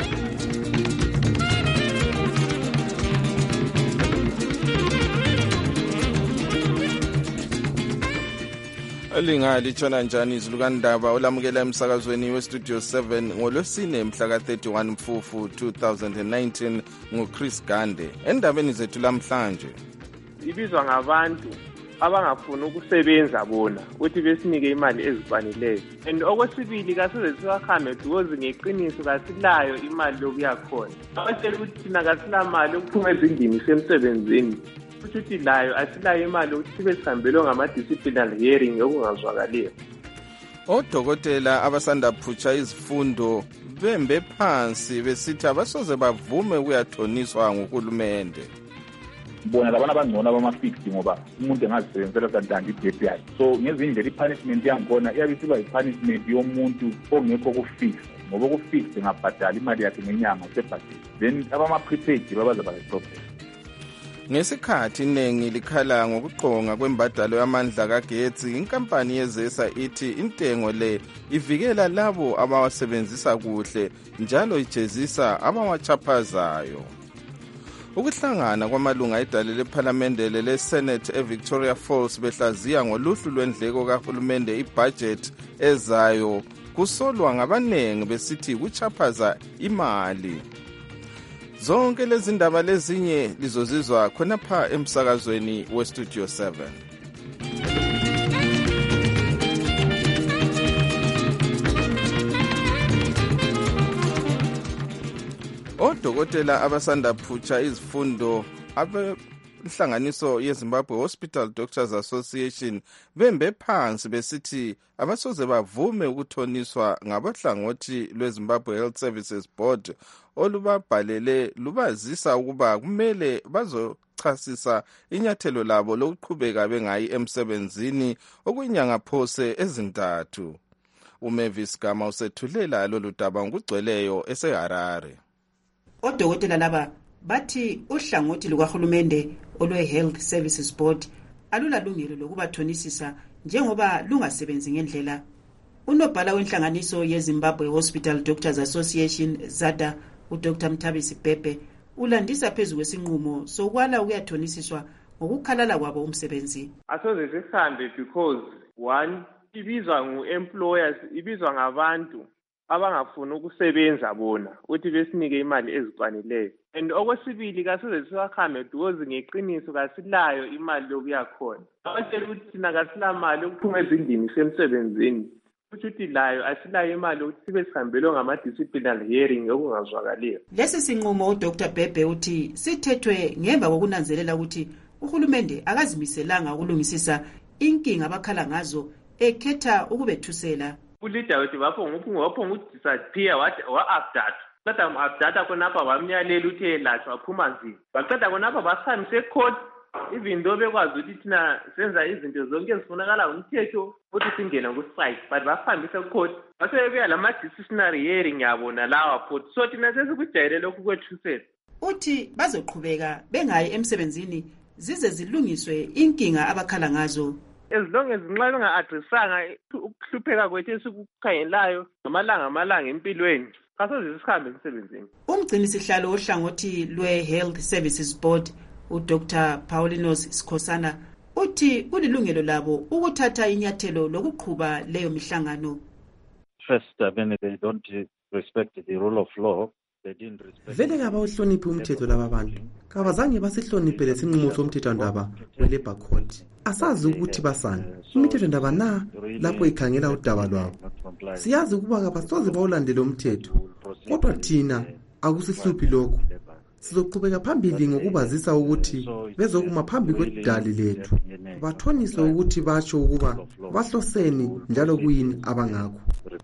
Elinga litshona njani izilukandaba olamukela emsakazweni weStudio seven ngolwesine mhla ka thirty-one Mfufu two thousand nineteen nguChris Gande. Endabeni zethu lamhlanje ibizwa ngabantu abangafuni ukusebenza bona uthi besinike imali ezifaneleyo, and okwesibili kasize siwahambe because ngeqiniso kasilayo imali lokuya khona. Abasele ukuthi thina kasilamali ukuphuma ezindimi semsebenzini, ukuthi layo asilayo imali ukuthi sibe sihambelwe ngama-disciplinary hearing okungazwakaliyo. Odokotela abasanda phutsha izifundo bembe phansi besithi abasoze bavume ukuyathoniswa nguhulumende. Bona labana abangcono abama-fixed ngoba umuntu engazisebenzela kantandi i-debt yakhe. So ngezindlela i-punishment yangikhona iyabe isiba yi-punishment yomuntu ongekho ku-fixed, ngoba ku-fixed engabhadala imali yakhe ngenyanga usebhadele, then abama-prepaid babazaba le-problem. Ngesikhathi iningi likhala ngokuqonga kwembadalo yamandla kagetsi, inkampani yezesa ithi intengo le ivikela labo abawasebenzisa kuhle njalo ijezisa abawachaphazayo. Ukuhlangana kwamalunga edale lephalamende le-Senate eVictoria Falls behlaziya ngoluhlu lwendleko kahulumende ibudget ezayo kusolwa ngabanengi besithi kuchaphaza imali. Zonke lezi ndaba lezinye lizozizwa khonapha emsakazweni weStudio seven. Odokotela abasanda phutsha izifundo abenhlanganiso yeZimbabwe Hospital Doctors Association bembe phansi besithi abasoze bavume ukuthoniswa ngabahlangothi lweZimbabwe Health Services Board olubabhalele lubazisa ukuba kumele bazochasisa inyathelo labo lokuqhubeka bengayi emsebenzini okuyinyanga phose ezintathu. uMavis Gama usethulela lolu daba ngokugcweleyo eseHarare. Odokotela laba bathi uhlangothi lukahulumende olwe-Health Services Board alulalungelo lokubathonisisa njengoba lungasebenzi ngendlela. Unobhala wenhlanganiso yeZimbabwe Hospital Doctors Association ZADA uDr Mthabisi Bhebhe ulandisa phezu kwesinqumo sokwala ukuyathonisiswa ngokukhalala kwabo umsebenzi. Asoze sihambe because one ibizwa ngu-employers, ibizwa ngabantu abangafuni ukusebenza bona uthi besinike imali ezifaneleyo, and okwesibili kasize siwahambe because ngeqiniso kasilayo imali lokuya khona. Abasele ukuthi thina kasilamali ukuphuma ezindimi semsebenzini, ukuthi layo asilayo imali ukuthi sibe sihambelwe ngama-disciplinary hearing okungazwakaliyo. Lesi sinqumo uDr Bhebhe uthi sithethwe ngemva kokunanzelela ukuthi uhulumende akazimiselanga ukulungisisa inkinga abakhala ngazo ekhetha ukubethusela. Ulida wethi bapho ngophungu wapho ngudisappear wathi wa-update. Qeda mu-update khonapha bamnyalela ukuthi elatshwa waphuma nzima. Baqeda khonapha basihambise ecourt, even though bekwazi ukuthi thina senza izinto zonke ezifunakala ngumthetho ukuthi singene ku-strike, but basihambise ecourt. Basebebuya lama-disciplinary hearing yabo nalawa futhi. So thina sesikujayele lokhu kwethusela. Uthi bazoqhubeka bengayi emsebenzini zize zilungiswe inkinga abakhala ngazo. As long as nxa benga-adresanga ukuhlupheka kwethu esikukhangelayo ngamalanga amalanga empilweni, kasoze sihambe emsebenzini. Umgcinisihlalo ohlangothi lwe-Health Services Board uDr Paulinus Sikhosana uthi kulilungelo labo ukuthatha inyathelo lokuqhuba leyo mihlangano. First, I mean, they don't respect the rule of law. vele kabawuhloniphi umthetho laba bantu, kabazange basihloniphe lesinqumo somthethwandaba we-Labour Court. Asazi ukuthi basani imithethwandaba na lapho ikhangela udaba lwabo. Siyazi ukuba kabasoze bawulandele umthetho, kodwa thina akusihluphi lokhu. Sizoqhubeka phambili ngokubazisa ukuthi bezokuma phambi kwedali lethu, bathonise ukuthi batsho ukuba bahloseni njalo kuyini abangakho.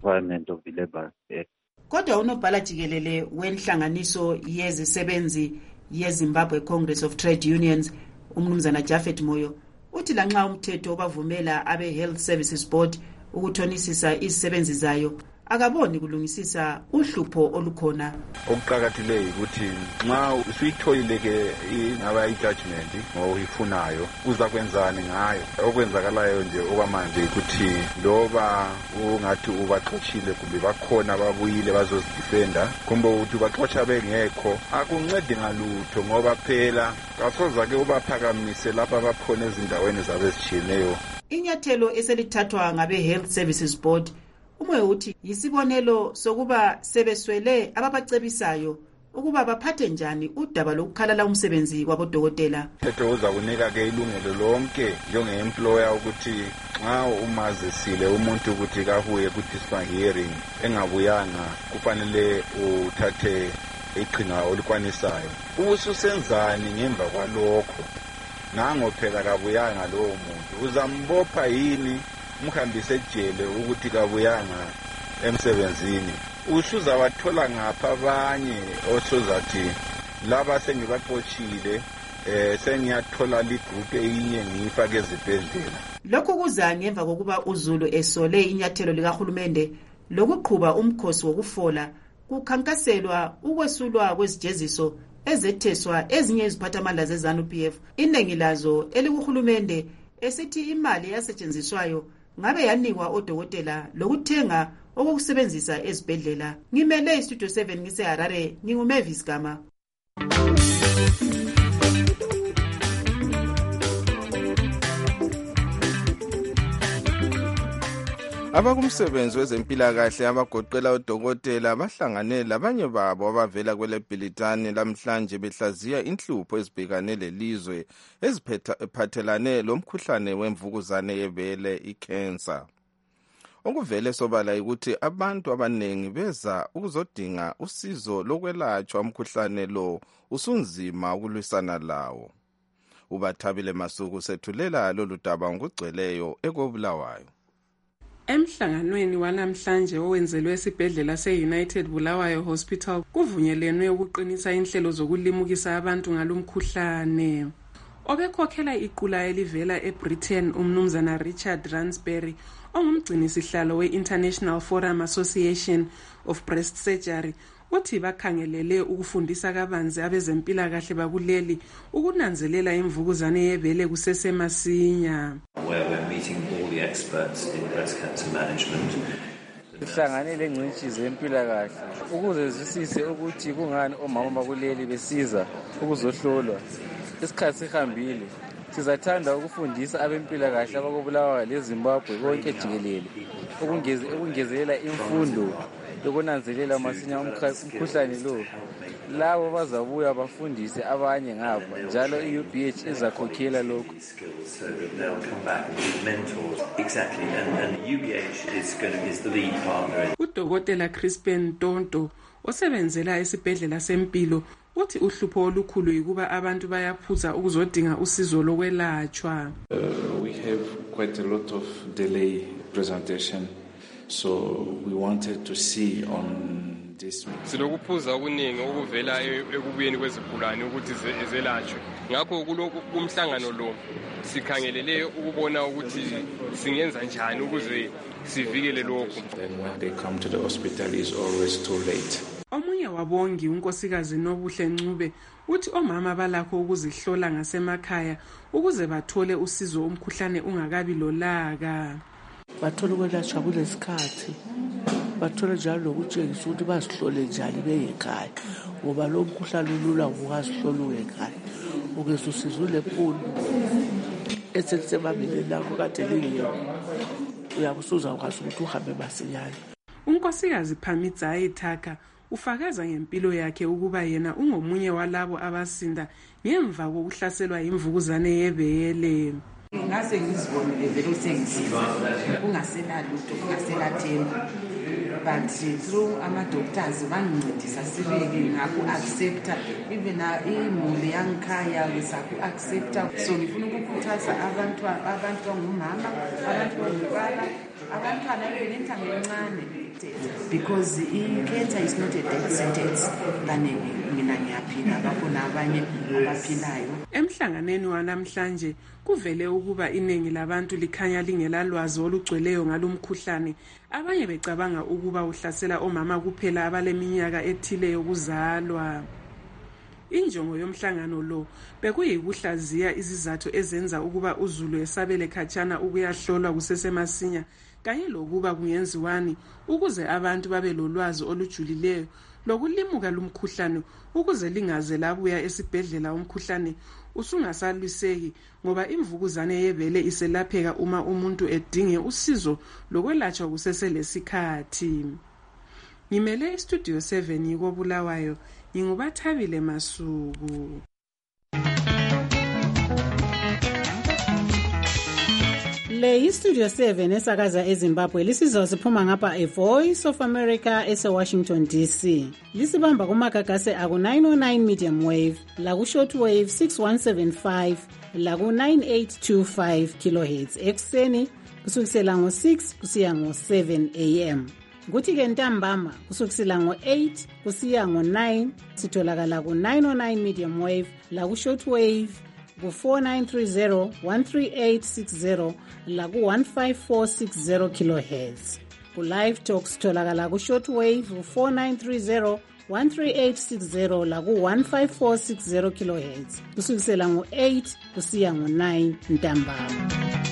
Kodwa unobhala jikelele wenhlanganiso yezisebenzi yeZimbabwe Congress of Trade Unions, umnumzana Japhet Moyo, uthi lanxa umthetho obavumela abe Health Services Board ukuthonisisa izisebenzi zayo, akaboni kulungisisa uhlupho olukhona. Okuqakathile ukuthi nxa usuyitholile ke ingaba i-judgment ngoyifunayo uza kwenzani ngayo. Okwenzakalayo nje okwamanje ukuthi loba ungathi ubaxoshile kumbe bakhona babuyile bazozidefenda kumbe ukuthi ubaxosha bengekho, akuncedi ngalutho ngoba phela kasoza ke ubaphakamise lapha bakhona ezindaweni zabo ezitshiyeneyo. Inyathelo eselithathwa ngabe Health Services Board umwe uthi yisibonelo sokuba sebeswele ababacebisayo ukuba baphathe njani udaba lokukhalala umsebenzi wabodokotela. Umthetho uza kunika ke ilungelo lonke njenge-employer ukuthi nxa umazisile umuntu ukuthi kahuye ku-discipline hearing engabuyanga kufanele uthathe iqhinga olikwanisayo. Ususenzani ngemva kwalokho? Nango phela kabuyanga lowo muntu uzambopha yini umhambise ejele ukuthi kabuyanga emsebenzini? Usuza wathola ngapha abanye osozathi laba sengibaxoshile eh sengiyathola ligroup eyinye ngiyifake ezibhedlela. Lokhu kuza ngemva kokuba uZulu esole inyathelo likahulumende lokuqhuba umkhosi wokufola kukhankaselwa ukwesulwa kwezijeziso ezetheswa ezinye iziphathamandla ze-ZANU-P F, iningi lazo elikuhulumende esithi imali yasetshenziswayo ngabe yanikwa odokotela lokuthenga okokusebenzisa ezibhedlela. Ngimele iStudio seven ngiseHarare, nginguMavis Gama. Abakumsebenzi wezempilakahle abagoqela udokotela bahlangane labanye babo abavela kweleBhilitani lamhlanje behlaziya inhlupho ezibhekane lelizwe eziphathelane lomkhuhlane wemvukuzane yebele icancer. Okuvele sobala ukuthi abantu abanengi beza ukuzodinga usizo lokwelatshwa umkhuhlane lo usunzima ukulwisana lawo. Ubathabile Masuku sethulela lolu daba ngokugcweleyo ekobulawayo. Emhlanganweni wanamhlanje owenzelwe esibhedlela se-United Bulawayo Hospital kuvunyelene ukuqinisa inhlelo zokulimukisa abantu ngalomkhuhlane. Obekhokhela iqula elivela eBritain umnumzana Richard Ransberry ongumgcinisihlalo we-International Forum Association of Breast Surgery uthi bakhangelele ukufundisa kabanzi abezempilakahle bakuleli ukunanzelela imvukuzane yebele kusesemasinya. Where we're meeting all the experts in breast cancer management. Sihlanganele ngcitshi zempilakahle ukuze zisise ukuthi kungani omama bakuleli besiza ukuzohlolwa. Isikhathi sihambile. Sizathanda ukufundisa abempilakahle abakubulawa leZimbabwe konke jikelele ukungezelela imfundo yokunanzelela masinya umkhuhlane lo. Labo bazabuya bafundise abanye ngabo njalo i-U B H izakhokhela lokho. Udokotela Crispin Tonto osebenzela esibhedlela sempilo uthi uhlupho olukhulu yikuba abantu bayaphuza ukuzodinga usizo lokwelatshwa. Uh, we have quite a lot of delay presentation, so we wanted to see on this. Silokuphuza okuningi okuvela ekubuyeni kwezigulane ukuthi zelatshwe. Ngakho kuloko kumhlangano lo sikhangelele ukubona ukuthi singenza njani ukuze sivikele lokho. Then when they come to the hospital is always too late. Omunye wabongi unkosikazi Nobuhle Ncube uthi omama balakho ukuzihlola ngasemakhaya ukuze bathole usizo umkhuhlane ungakabi lolaka. Bathole ukwelatshwa kulesikhathi. Bathole njalo lokutshengisa ukuthi bazihlole njani beyekhaya ngoba lo mkhuhlane ulula ukuzihlola ekhaya. Ukeze usizo lephulu esesemabili lakho kade lingekho. Uyakusuza ukwazi ukuthi uhambe masinyane. Unkosikazi Phamitsa Ithaka ufakaza ngempilo yakhe ukuba yena ungomunye walabo abasinda ngemva kokuhlaselwa imvukuzane yebele. Ngase ngizibonile vele sengisiza kungasela lutho kungasela themba, but through ama-doctors bangincedisa sibili ngaku-accepta even imuli yangikhaya ngisaku-accepta. So ngifuna ukukhuthaza abantu abantu bangumama, abantu bangubaba, abantwana even entanga encane, because i-cancer is not a death sentence. Kaningi mina ngiyaphila, bakhona abanye abaphilayo. Emhlanganeni wanamhlanje kuvele ukuba iningi labantu likhanya lingelalwazi olugcweleyo ngalomkhuhlane. Abanye becabanga ukuba uhlasela omama kuphela abaleminyaka ethile yokuzalwa. Injongo yomhlangano lo bekuyikuhlaziya izizathu ezenza ukuba uZulu esabele khatshana ukuyahlolwa kusesemasinya, kanye lokuba kungenziwani ukuze abantu babe lolwazi olujulileyo lokulimuka lumkhuhlane ukuze lingaze labuya esibhedlela umkhuhlane usungasalwiseki, ngoba imvukuzane yebele iselapheka uma umuntu edinge usizo lokwelatshwa kuseselesikhathi. Ngimele istudio seven yikobulawayo, ngingubathabile Masuku. Le istudio seven esakaza eZimbabwe lisizwa siphuma ngapha e Voice of America ese Washington D C. Lisibamba kumagagase aku nine oh nine medium wave, la ku short wave six one seven five, la ku nine eight two five kilohertz ekseni kusukisela ngo six kusiya ngo seven a m. Kuthi ke ntambama kusukisela ngo eight kusiya ngo nine sitholakala ku nine oh nine medium wave, la ku short wave ku four nine three zero, one three eight six zero, la ku one five four six zero kilohertz. Ku live talk sitholakala ku short wave ku four nine three zero, one three eight six zero, la ku one five four six zero kilohertz kusukisela ngo eight kusiya ngo nine ntambama.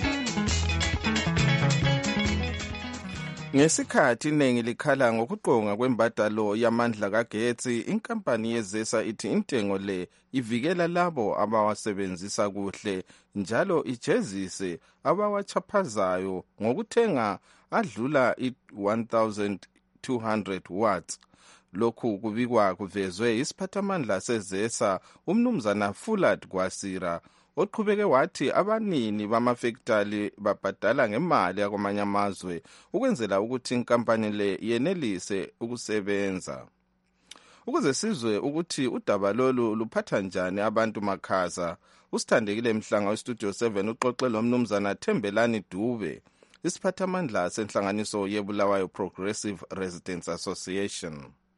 Ngesikhathi iningi likhala ngokuqonga kwembadalo yamandla kagetsi, inkampani yezesa ithi intengo le ivikela labo abawasebenzisa kuhle njalo ijezise abawachaphazayo ngokuthenga adlula i-one thousand two hundred watts. Lokhu kubikwa kuvezwe isiphathamandla sezesa umnumzana Fulat Kwasira, oqhubeke wathi abanini bamafektali babhadala ngemali yakwamanye amazwe ukwenzela ukuthi inkampani le yenelise ukusebenza. Ukuze sizwe ukuthi udaba lolu luphatha njani abantu makhaza, usithandekile Mhlanga westudio seven uxoxe lo mnumzana Thembelani Dube, isiphathamandla senhlanganiso yebulawayo Progressive Residents Association.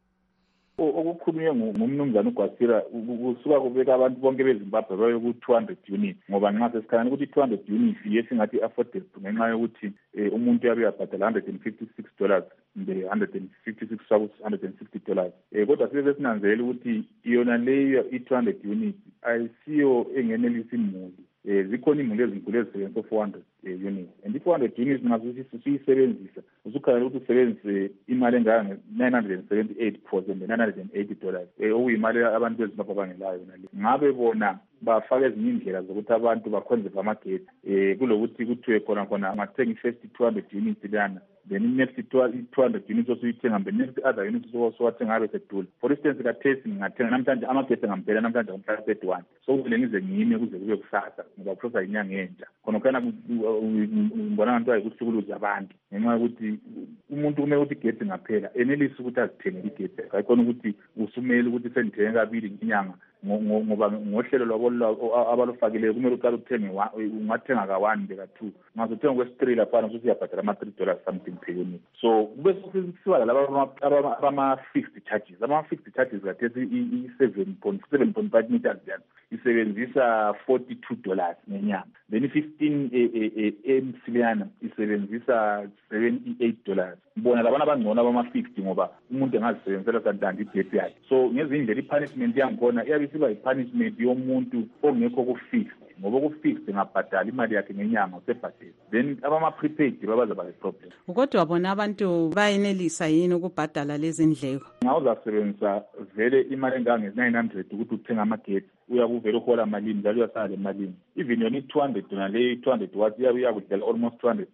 Okukhulunywe ngumnumzana uGwasira kusuka kubeka abantu bonke beZimbabwe bayo ku two hundred units, ngoba nxa sesikhalana ukuthi two hundred units yesingathi affordable ngenxa yokuthi umuntu yabe yabhadala one hundred fifty-six dollars mbe one hundred fifty-six one hundred sixty dollars. Kodwa sibe sinanzelela ukuthi iyona leyo i two hundred units ayisiyo engenelisa imuli. Zikhona imuli ezinkulu ezisebenzisa four hundred units, and i four hundred units ngazuthi siyisebenzisa usukhala ukuthi usebenzise imali engaka nine hundred seventy-eight thousand nine hundred eighty dollars, okuyimali abantu beZimbabwe abangelayo nale. Ngabe bona bafaka ezinye indlela zokuthi abantu bakhonze amagetsi kulokuthi kuthiwe khona khona angathenga first two hundred units lana, then next two hundred units osuyithenga mbe next other units osowathenga abe sedula. For instance kathesi ngingathenga namhlanje amagetsi ngampela namhlanje ngomhla thirty-one, so kumele ngize ngime kuze kube kusasa ngoba process inyanga entsha khona khona ngibona abantu ayikuhlukuluza abantu ngenxa yokuthi umuntu kumele ukuthi igetsi ngaphela enelise ukuthi azithengele igetsi, ayikhona ukuthi usumele ukuthi sendithenge kabili ngenyanga ngoba ngohlelo lwabo abalufakileyo kumele uqale uthenge ungathenga ka one beka two, ngazothenga kwesi-three lapha futhi uyabhadala ama three dollars something per unit. So bese kusiwa laba abama fixed charges, ama fixed charges kathethi i seven point five meters then isebenzisa forty-two dollars ngenyanga, then fifteen M siliyana isebenzisa seventy-eight dollars. Bona labana abangcono abama fixed ngoba umuntu engazisebenzela santandi idepth yakhe. So ngezindlela i-punishment yangkhona iyabe siba i-punishment yomuntu ongekho ku-fixed, ngoba ku-fixed ngabhadala imali yakhe ngenyanga usebhadela, then abama-prepaid babazaba le-problem. Kodwa bona abantu bayenelisa yini ukubhadala lezi ndleko? Ngawuzasebenzisa vele imali engange-nine hundred ukuthi uthenga amagetsi, uyakuvela uhola malini njalo uyasala le malini. Even yona i-two hundred yona leyo i-two hundred watts iyabe iyakudlela almost two hundred dollars.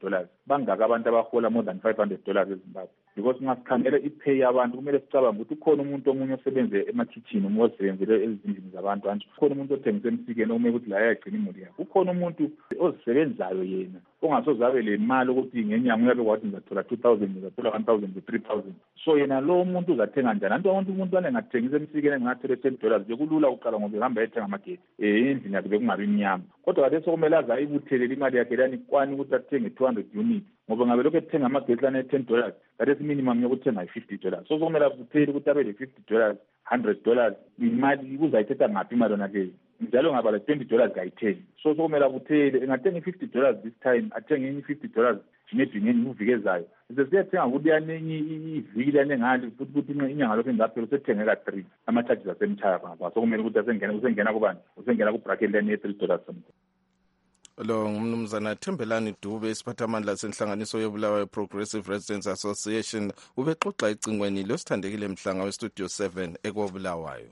bangaka abantu abahola more than five hundred dollars eZimbabwe. Because ngasikhangela ipay yabantu kumele sicabanga ukuthi ukhona umuntu omunye osebenze emakhitchini umuntu osebenzele ezindlini zabantu kanje, ukhona umuntu othengisa emsikeni okumele ukuthi la yagcina imuli yakhe, ukhona umuntu ozisebenzayo yena ongasozabe le mali ukuthi ngenyanga uyabe kwathi ngizathola two thousand ngizathola one thousand to three thousand. So yena lo muntu uzathenga njani? Antu abantu umuntu anengathengisa emsikeni engathele ten dollars bekulula uqala ngoba ehamba ethenga amagetsi eh endlini yakhe bekungabi imnyama. Kodwa kade sokumele aza ayibuthelele imali yakhe lani kwani ukuthi athenge two hundred units ngoba ngabe lokho ethenga amagetsi lana ten dollars kade minimum yokuthenga fifty dollars. So sokumele abuthele ukuthi abe le fifty dollars one hundred dollars imali uzayithetha ngaphi imali yona ke njalo ngaba le twenty dollars kayithengi. So sokumele abuthele engathenga fifty dollars this time athenge enye fifty dollars maybe ngenye uvike ezayo. Sesiyathenga ukuthi yanenye iviki lane ngale futhi ukuthi inyanga lokho engaphela sethengeka three ama charges asemthaya baba. So kumele ukuthi asengena usengena kubani usengena ku bracket lane three dollars. Lo ngumnumzana Thembelani Dube isiphathamandla senhlanganiso yobulawayo Progressive Residents Association ubexoxa icingweni losithandekile mhlanga we Studio seven ekobulawayo.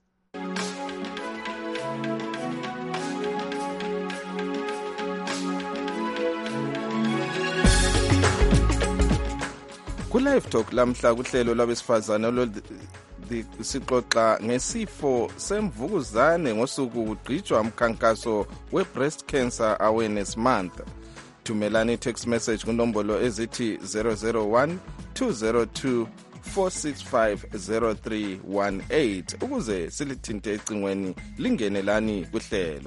Ku live talk lamhla kuhlelo lwabesifazana lo sixoxa ngesifo semvukuzane ngosuku kugqitshwa umkhankaso we-Breast Cancer Awareness Month. Thumelani text message kunombolo ezithi zero zero one two zero two four six five zero three one eight ukuze silithinte ecingweni lingenelani kuhlelo.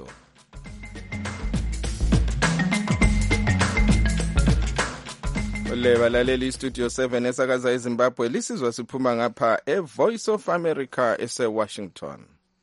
Le balaleli Studio seven esakaza eZimbabwe lisizwa siphuma ngapha eVoice of America ese Washington.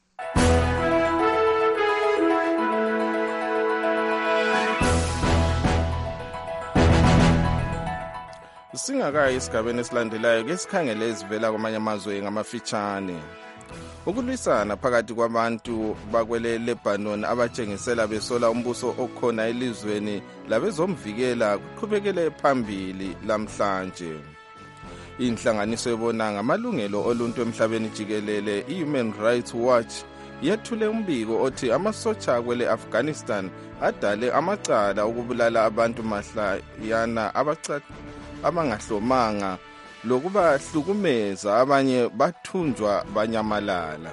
Singakayi isigabeni esilandelayo ke sikhangele ezivela kwamanye amazwe ngamafitshane. Ukulwisana phakathi kwabantu bakwele Lebanon abatshengisela besola umbuso okhona elizweni labezomvikela kuqhubekele phambili lamhlanje. Inhlanganiso ebona ngamalungelo oluntu emhlabeni jikelele iHuman Rights Watch yethule umbiko othi amasotsha kwele Afghanistan adale amacala okubulala abantu mahlayana abacatha abangahlomanga lokuba hlukumeza abanye bathunjwa banyamalala.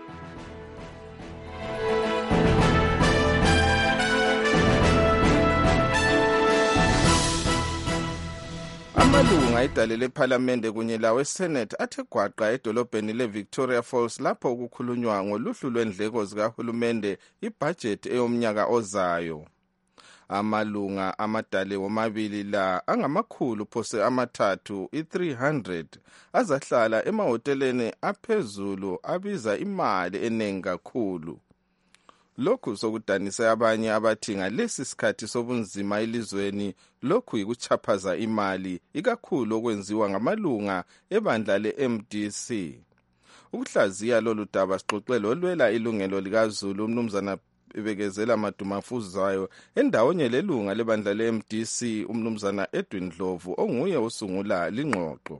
Amalunga ayidalele eParliament kunye lawe Senate athe gwaqa edolobheni leVictoria Falls lapho ukukhulunywa ngoluhlu lwendleko zikahulumende ibudget eyomnyaka ozayo. Amalunga amadale womabili la angamakhulu phose amathathu i three hundred azahlala emahoteleni aphezulu abiza imali eningi kakhulu. Lokhu sokudanisa abanye abathi ngalesi sikhathi sobunzima elizweni lokhu yikuchaphaza imali ikakhulu okwenziwa ngamalunga ebandla le-M D C. Ukuhlaziya lolu daba sixoxele olwela ilungelo likaZulu umnumzana ibekezela madumafuzayo endawonye lelunga lebandla le-M D C umnumzana Edwin Dlovu onguye osungula lingxoxo.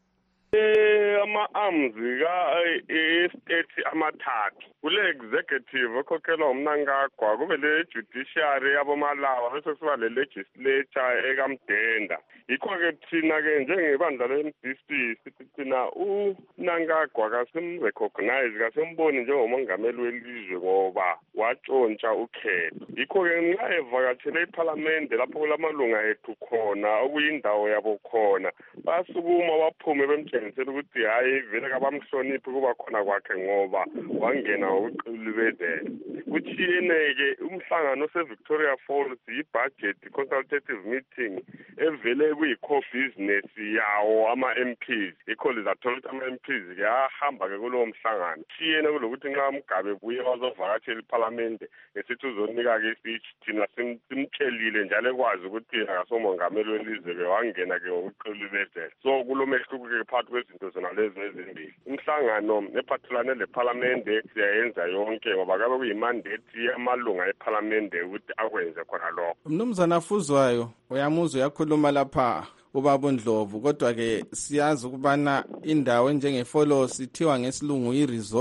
Ama-arms ka-estate amathathu kule executive okhokhelwa uMnangagwa kube le judiciary yabomalawa bese kusiba le legislature ekamdenda. Yikho-ke thina-ke njengebandla le-M D C sithi thina uMnangagwa kasimrecognize kasimboni njengomongameli welizwe ngoba watshontsha ukhetho. Yikho-ke nxa evakatshele iParliament lapho kulamalunga ethu khona okuyindawo yabo khona basukuma baphume bemtshengisela ukuthi hayi vele kabamhloniphi kuba khona kwakhe ngoba wangena ngokuqilibezela. Kuthiyene-ke umhlangano seVictoria Falls yi-budget consultative meeting evele kuyi-core business yawo ama-M Ps. Yikho lizathola ukuthi ama-M Ps ke ahamba-ke kulowo mhlangano. Thiyene kulokuthi nxa Mugabe buye wazovakatshela iParliament esithi uzonika-ke ispeech thina simtshelile njalo ekwazi ukuthi akasomongameli welizwe-ke wangena-ke ngokuqilibezela. So kulomehluko-ke phakathi kwezinto zona lezi ezimbili. Umhlangano ephathelane leParliament siyayenza yonke ngoba kabe kuyimandate yamalunga eParliament ukuthi akwenze khona lokho. Mnumzana Fuzwayo uyamuzwa yakhuluma lapha ubaba Ndlovu kodwa ke siyazi ukubana indawo njengefolo sithiwa ngesilungu i-resort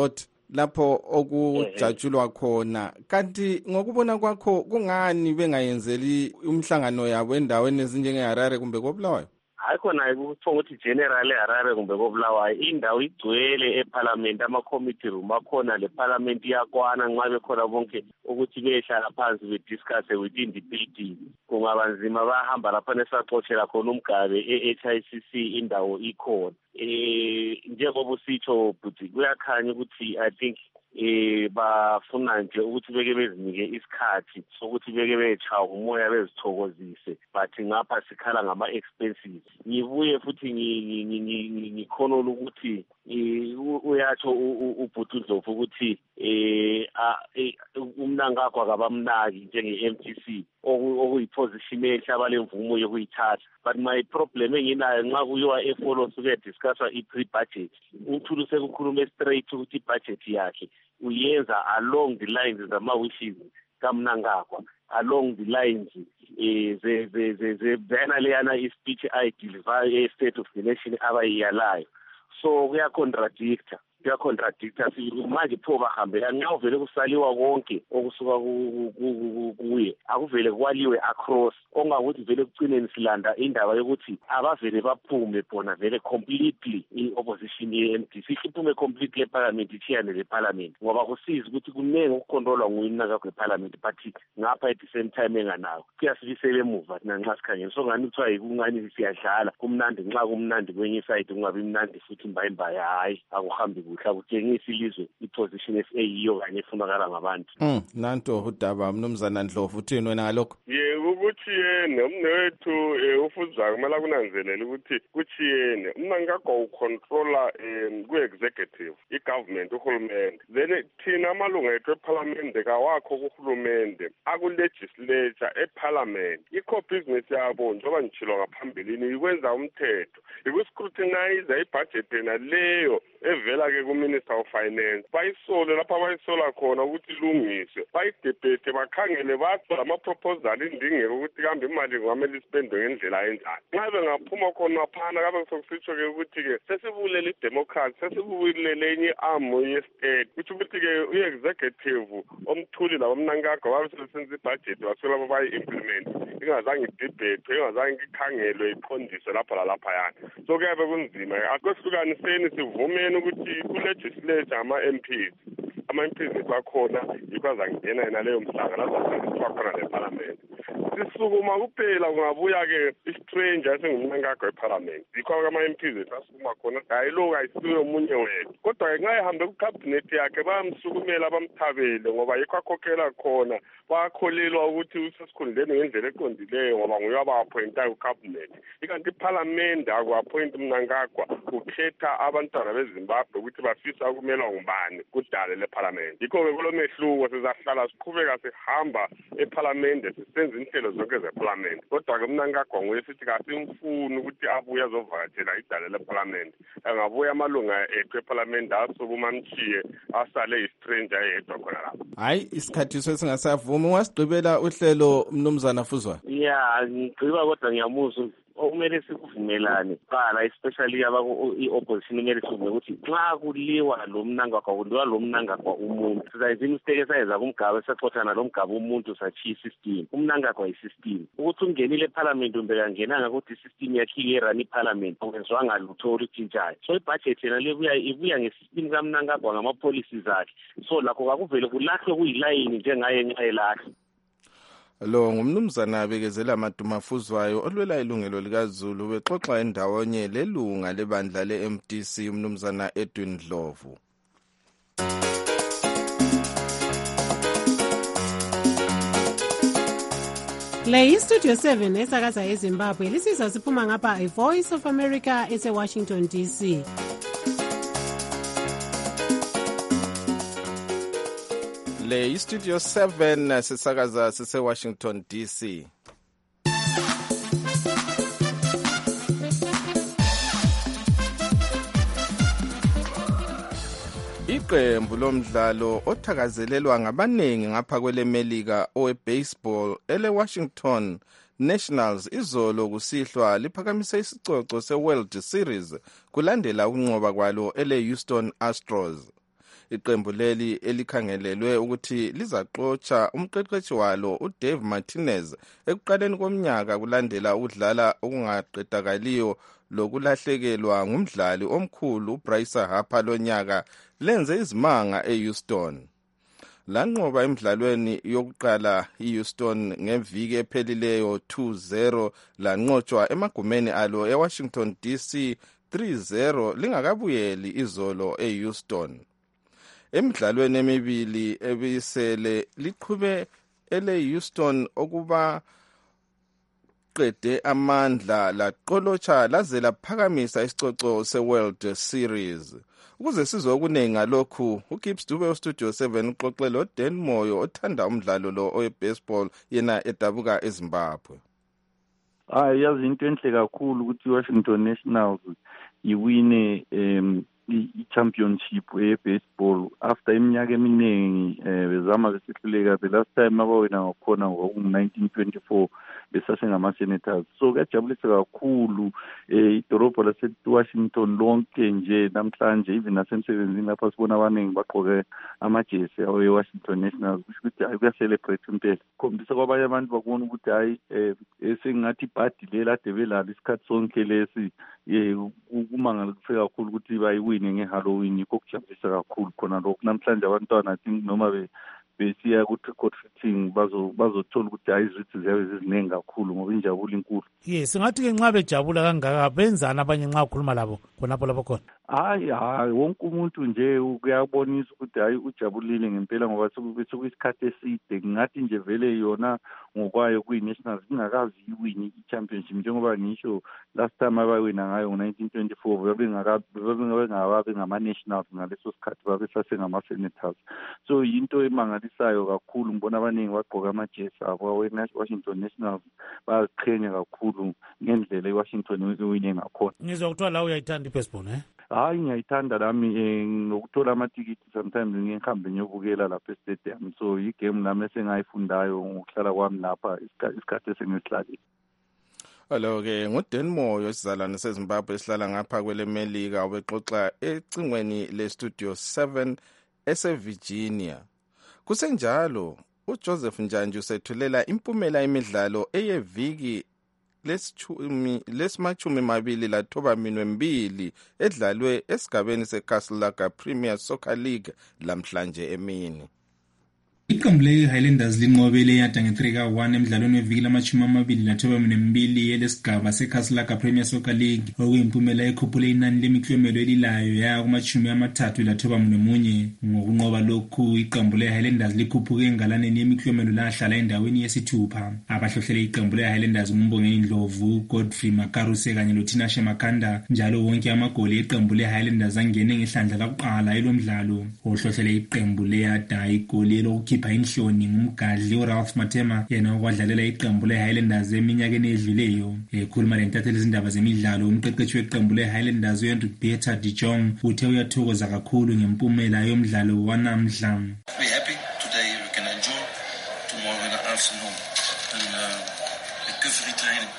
lapho okujatshulwa khona. Kanti ngokubona kwakho kungani bengayenzeli umhlangano yabo endaweni ezinjengeHarare kumbe koBulawayo? Hayi khona ukuthiwa ukuthi general eHarare kumbe koBulawayo indawo igcwele eParliament, ama-committee room akhona, le Parliament iyakwana nxa bekhona bonke ukuthi behlala phansi bediscuss within the building. Kungaba nzima bahamba lapha nesaxoshela khona umgabe e-H I C C indawo ikhona. Eh njengoba usitsho buthi kuyakhanya ukuthi I think eh bafuna nje ukuthi beke bezinike isikhathi sokuthi beke bechawa umoya bezithokozise, but ngapha sikhala ngama expenses. Ngibuye futhi ngikhona ukuthi uyatsho ubhuti uDlovu ukuthi eh umnangakho akabamnaki njenge-M T C okuyiposition ehlaba lemvumo yokuyithatha. But my problem enginayo nxa kuyiwa eFolo suke discussa i-pre-budget, uthulu sekukhuluma straight ukuthi i-budget yakhe uyenza along the lines zama-wishes kamnangagwa, along the lines eh ze ze ze ze bena leyana i-speech ayideliver e-state of the nation abayiyalayo. So kuya contradictor kuya contradictor manje pho bahambela nxa uvele kusaliwa konke okusuka kuye akuvele kwaliwe across ongakuthi vele kucineni silanda indaba yokuthi abavele baphume bona vele completely i-opposition ye-M D C iphume completely eParliament ichiyane leParliament ngoba kusiza ukuthi kunenge ukucontrolwa nguyinaka kweParliament but ngapha at the same time enganawo kuyasibisela emuva thina nxa sikhangela. So ngani kuthiwa yikungani siyadlala kumnandi nxa kumnandi kwenye side kungabi mnandi futhi imbayimbayi hayi akuhambi kuhla kutshengisa ilizwe iposition eyiyo kanye efunakala ngabantu. Mm nanto udaba mnumzana Ndlovu uthini wena ngalokho? Yebo ukuthi yena umnewethu uFuzwayo kumele kunanzelele ukuthi kuthi yena umnangagwa ucontroller ku-executive i-government uhulumende, then thina amalunga ethu eParliament kawakho kuhulumende aku-legislature eParliament. Ikho business yabo njengoba ngitshilo ngaphambilini ikwenza umthetho, ikuscrutinize ibudget yena leyo evela ke ku-Minister of Finance, bayisole lapha bayisola khona ukuthi ilungiswe, bayidebhete bakhangele bathi lama-proposal indingeko ukuthi kambe imali kungamele isipendwe ngendlela enjani. Nxa bengaphuma khona phana kabe sokusitsho-ke ukuthi-ke sesibulele idemocracy, sesibulele enye arm ye-state, kutsho ukuthi-ke i-executive omthuli labomnankagwa babe sebesenza ibudget baswela babayi-implement ingazange idebhethwe, ingazange ikhangelwe iqondiswe lapha lalaphayana. So kuyabe kunzima akwesihlukaniseni sivumeni ukuthi ku-legislature ama-M Ps ama-M Ps bakhona yikho azangena yena leyo mhlanga lazasenziswa khona leParliament. Sisukuma kuphela kungabuya-ke i-stranger esingumnankagwa eParliament, yikho ama-M Ps ethu asukuma khona hayi lo ayisuyo omunye wethu. Kodwa-ke nxa ehambe kukhabhinethi yakhe bayamsukumela bamthabele ngoba yikho akhokhela khona, bayakholelwa ukuthi usesikhundleni ngendlela eqondileyo ngoba nguye aba-appointayo kukhabhinethi. Ikanti iParliament aku-appoint umnankagwa ukhetha abantwana beZimbabwe ukuthi bafisa ukumelwa ngubani kudale leParliament. Yikho-ke kulo mehluko sizahlala siqhubeka sihamba eParliament sisenza inhlelo zonke zeParliament. Kodwa-ke umnankagwa nguye sithi kasimfuni ukuthi abuye azovakatshela idale leParliament. Angabuya amalunga ethu eParliament asukuma amchiye asale istranger yedwa khona lapho. Hayi isikhathiso esingasavumi wasigqibela uhlelo mnumzana Fuzwayo. Yeah ngigqiba kodwa ngiyamuzwa okumele sikuvumelane qala especially abako i-opposition kumele sivume ukuthi xa kuliwa lo mnangagwa kuliwa lo mnangagwa umuntu sizayenza imistake esayenza kumgaba esaxothana lo mgaba umuntu sachiya isystem. Umnangagwa isystem ukuthi ungenile eParliament umbeka ukuthi isystem yakhe irun iParliament ongezwanga lutho olutshintshayo. So ibudget yena lebuya ibuya ngesystem kamnangagwa ngama-policies akhe, so lakho kakuvele kulahlwe kuyilayini njengaye nxa elahlwe. Lo ngumnumzana bekezela Maduma Fuzwayo olwela ilungelo likaZulu bexoxa endawonye lelunga lebandla le-M D C umnumzana Edwin Ndlovu. Le yi-Studio seven esakaza eZimbabwe lisizwa siphuma ngapha i-Voice of America ese-Washington D C. Le yi-Studio seven sisakaza sise-Washington D C. Iqembu lomdlalo othakazelelwa ngabaningi ngapha kwelemelika owe-baseball ele-Washington Nationals izolo kusihlwa liphakamise isicoco se-World Series kulandela ukunqoba kwalo ele-Houston Astros. Iqembu leli elikhangelelwe ukuthi lizaxotsha umqeqeshi walo uDave Martinez ekuqaleni komnyaka kulandela ukudlala okungaqedakaliyo lokulahlekelwa ngumdlali omkhulu uBryce Harper lonyaka lenze izimanga eHouston. Lanqoba emidlalweni yokuqala iHouston ngeviki ephelileyo two zero lanqotshwa emagumeni alo eWashington D C three zero lingakabuyeli izolo eHouston. Emidlalweni emibili ebisele liqhube eleHouston okuba qede amandla laqolotsha laze laphakamisa isicoco seWorld Series. Ukuze sizwe okuningi ngalokhu, uGibbs Dube uStudio seven uxoxele uDan Moyo othanda umdlalo lo owebaseball yena edabuka eZimbabwe. Hayi yazi into enhle kakhulu ukuthi iWashington Nationals iwine um i-championship ye-baseball after iminyaka eminingi bezama besihluleka. The last time abawina ngakhona ngo-nineteen twenty-four besasengama-Senators. So kuyajabulisa kakhulu idorobha lase-Washington lonke nje namhlanje, even nasemsebenzini lapha sibona abaningi bagqoke amajesi awe-Washington Nationals. Kusho ukuthi hayi kuyacelebrate impela. Khombisa kwabanye abantu bakubona ukuthi hayi esengathi ibhadi lela ade belalo isikhathi sonke lesi kumangala kufika kakhulu ukuthi bayiwine ngeHalloween. Yikho kujabulisa kakhulu khona lokho. Namhlanje abantwana I think noma be besiya ku-record fitting bazothola ukuthi hayi izithi ziyabe ziziningi kakhulu ngoba injabulo inkulu. Yes, singathi-ke nxa bejabula kangaka benzani abanye nxa ukhuluma labo khonapho lapho khona? Hayi hayi wonke umuntu nje kuyabonisa ukuthi hayi ujabulile ngempela ngoba sekuyisikhathi eside. Ngathi nje vele yona ngokwayo kuyi-nationals ingakazi iwini i-championship njengoba ngisho last time abawina ngayo ngo-nineteen twenty-four babengakabi ngama-nationals ngaleso sikhathi babesasengama-Senators. So yinto emangalisayo kakhulu. Ngibona abaningi bagqoka amajesi abo awe-Washington Nationals bayaziqhenya kakhulu ngendlela iWashington iwine ngakhona. Ngizwa kuthiwa la uyayithanda i-baseball eh? Hayi ngiyayithanda lami ngokuthola amatikiti sometimes ngihambe ngiyobukela lapha e-stadium. So igame nami esengayifundayo ngokuhlala kwami lapha isikhathi esengisihlalile. Alo-ke nguDan Moyo isizalwane seZimbabwe esihlala ngapha kwele Melika obexoxa ecingweni le-Studio seven ese-Virginia. Kusenjalo uJoseph Njanje usethulela impumela emidlalo eyeviki lesichumi lesimachumi mabili lathoba minwe mbili edlalwe esigabeni seCastle Premier Soccer League lamhlanje emini. Iqembu le-Highlanders linqobele yada nge-three ka one emidlalweni weviki lamachumi amabili lathoba minwe mbili yelesigaba seCastle Premier Soccer League okuyimpumela ekhuphule inani lemiklomelo elilayo yaya kumachumi amathathu lathoba minwe munye. Ngokunqoba lokhu iqembu le-Highlanders likhuphuke engalaneni yemiklomelo lahlala endaweni yesithupha. Abahlohlele iqembu le-Highlanders uMbongeni Ndlovu, Godfrey Makaruse kanye loTinashe Makanda njalo wonke amagoli eqembu le-Highlanders angene ngehlandla lakuqala elomdlalo. Ohlohlele iqembu leyada igoli lokukhi ikhipha inhloni ngumgadli uRalph Matema yena okwadlalela iqembu le-Highlanders eminyakeni edluleyo. Ekhuluma lentatheli izindaba zemidlalo umqeqeshi weqembu le-Highlanders uHenrik Peter de Jong uthe uyathokoza kakhulu ngempumela yomdlalo wanamhla. We happy today we can enjoy tomorrow in the afternoon and uh, recovery training.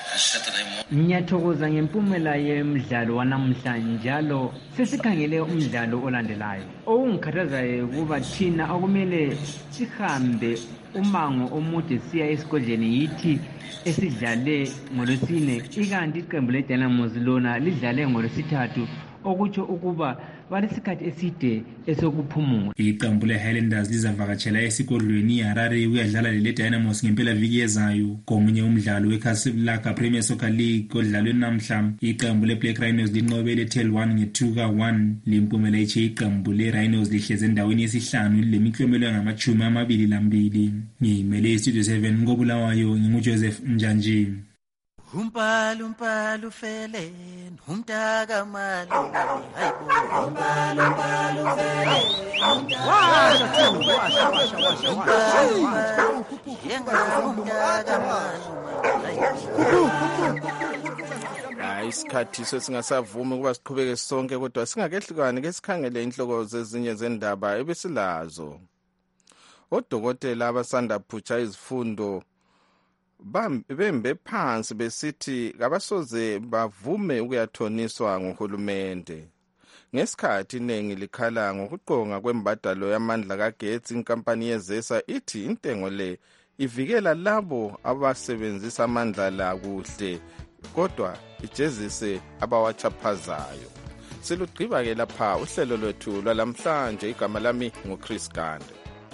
Ngiyathokoza ngempumela yemidlalo wanamhla njalo sesikhangele umdlalo olandelayo. Okungikhathazayo kuba thina akumele sihambe umango omude siya esigodleni yithi esidlale ngolwesine ikanti iqembu leDynamos lona lidlale ngolwesithathu okutsho ukuba balesikhathi eside esokuphumula. Iqembu le-Highlanders lizavakatshela esigodlweni iHarare uyadlala lele-Dynamos ngempela viki ezayo. Komunye umdlalo weCastle Premier Soccer League odlalwe namhla iqembu le-Black Rhinos linqobele Tel one nge-two ka one. Limpumela iche iqembu le-Rhinos lihleze endaweni yesihlanu lemiklomelo ngamachumi amabili lambili. Ngiyimele iStudio seven ngobulawayo nginguJoseph Njanje. Umpalu umpalu fele umtaka malo hayibo umpalu umpalu fele washa tu washa washa washa washa yenga umtaka malo hayi isikhathi sesingasavumi kuba siqhubeke sonke kodwa singakehlukani ke sikhangele inhloko zezinye zendaba ebesilazo. Odokotela abasanda phutsha izifundo bembe phansi besithi kabasoze bavume ukuyathoniswa nguhulumende. ngesikhathi iningi likhala ngokuqonga kwembadalo yamandla kagetsi. Inkampani yezesa ithi intengo le ivikela labo abasebenzisa amandla la kuhle kodwa ijezise abawachaphazayo. Silugqiba-ke lapha uhlelo lwethu lwalamhlanje. Igama lami nguChris Gande.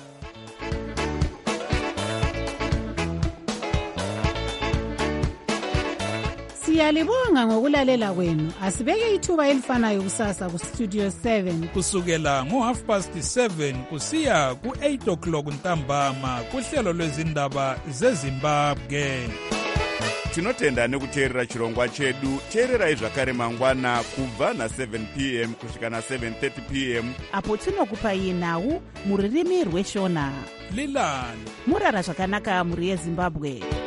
Siyalibonga ngokulalela kwenu. Asibeke ithuba elifanayo kusasa ku Studio seven kusukela ngo half past seven kusiya ku eight o'clock ntambama kuhlelo lwezindaba zeZimbabwe. Tinotenda nekuteerera chirongwa chedu. Teererai zvakare mangwana kubva na seven p m kusvika na seven thirty p m apo tinokupai nhau muririmi rweshona. Lilani murara zvakanaka muri yeZimbabwe.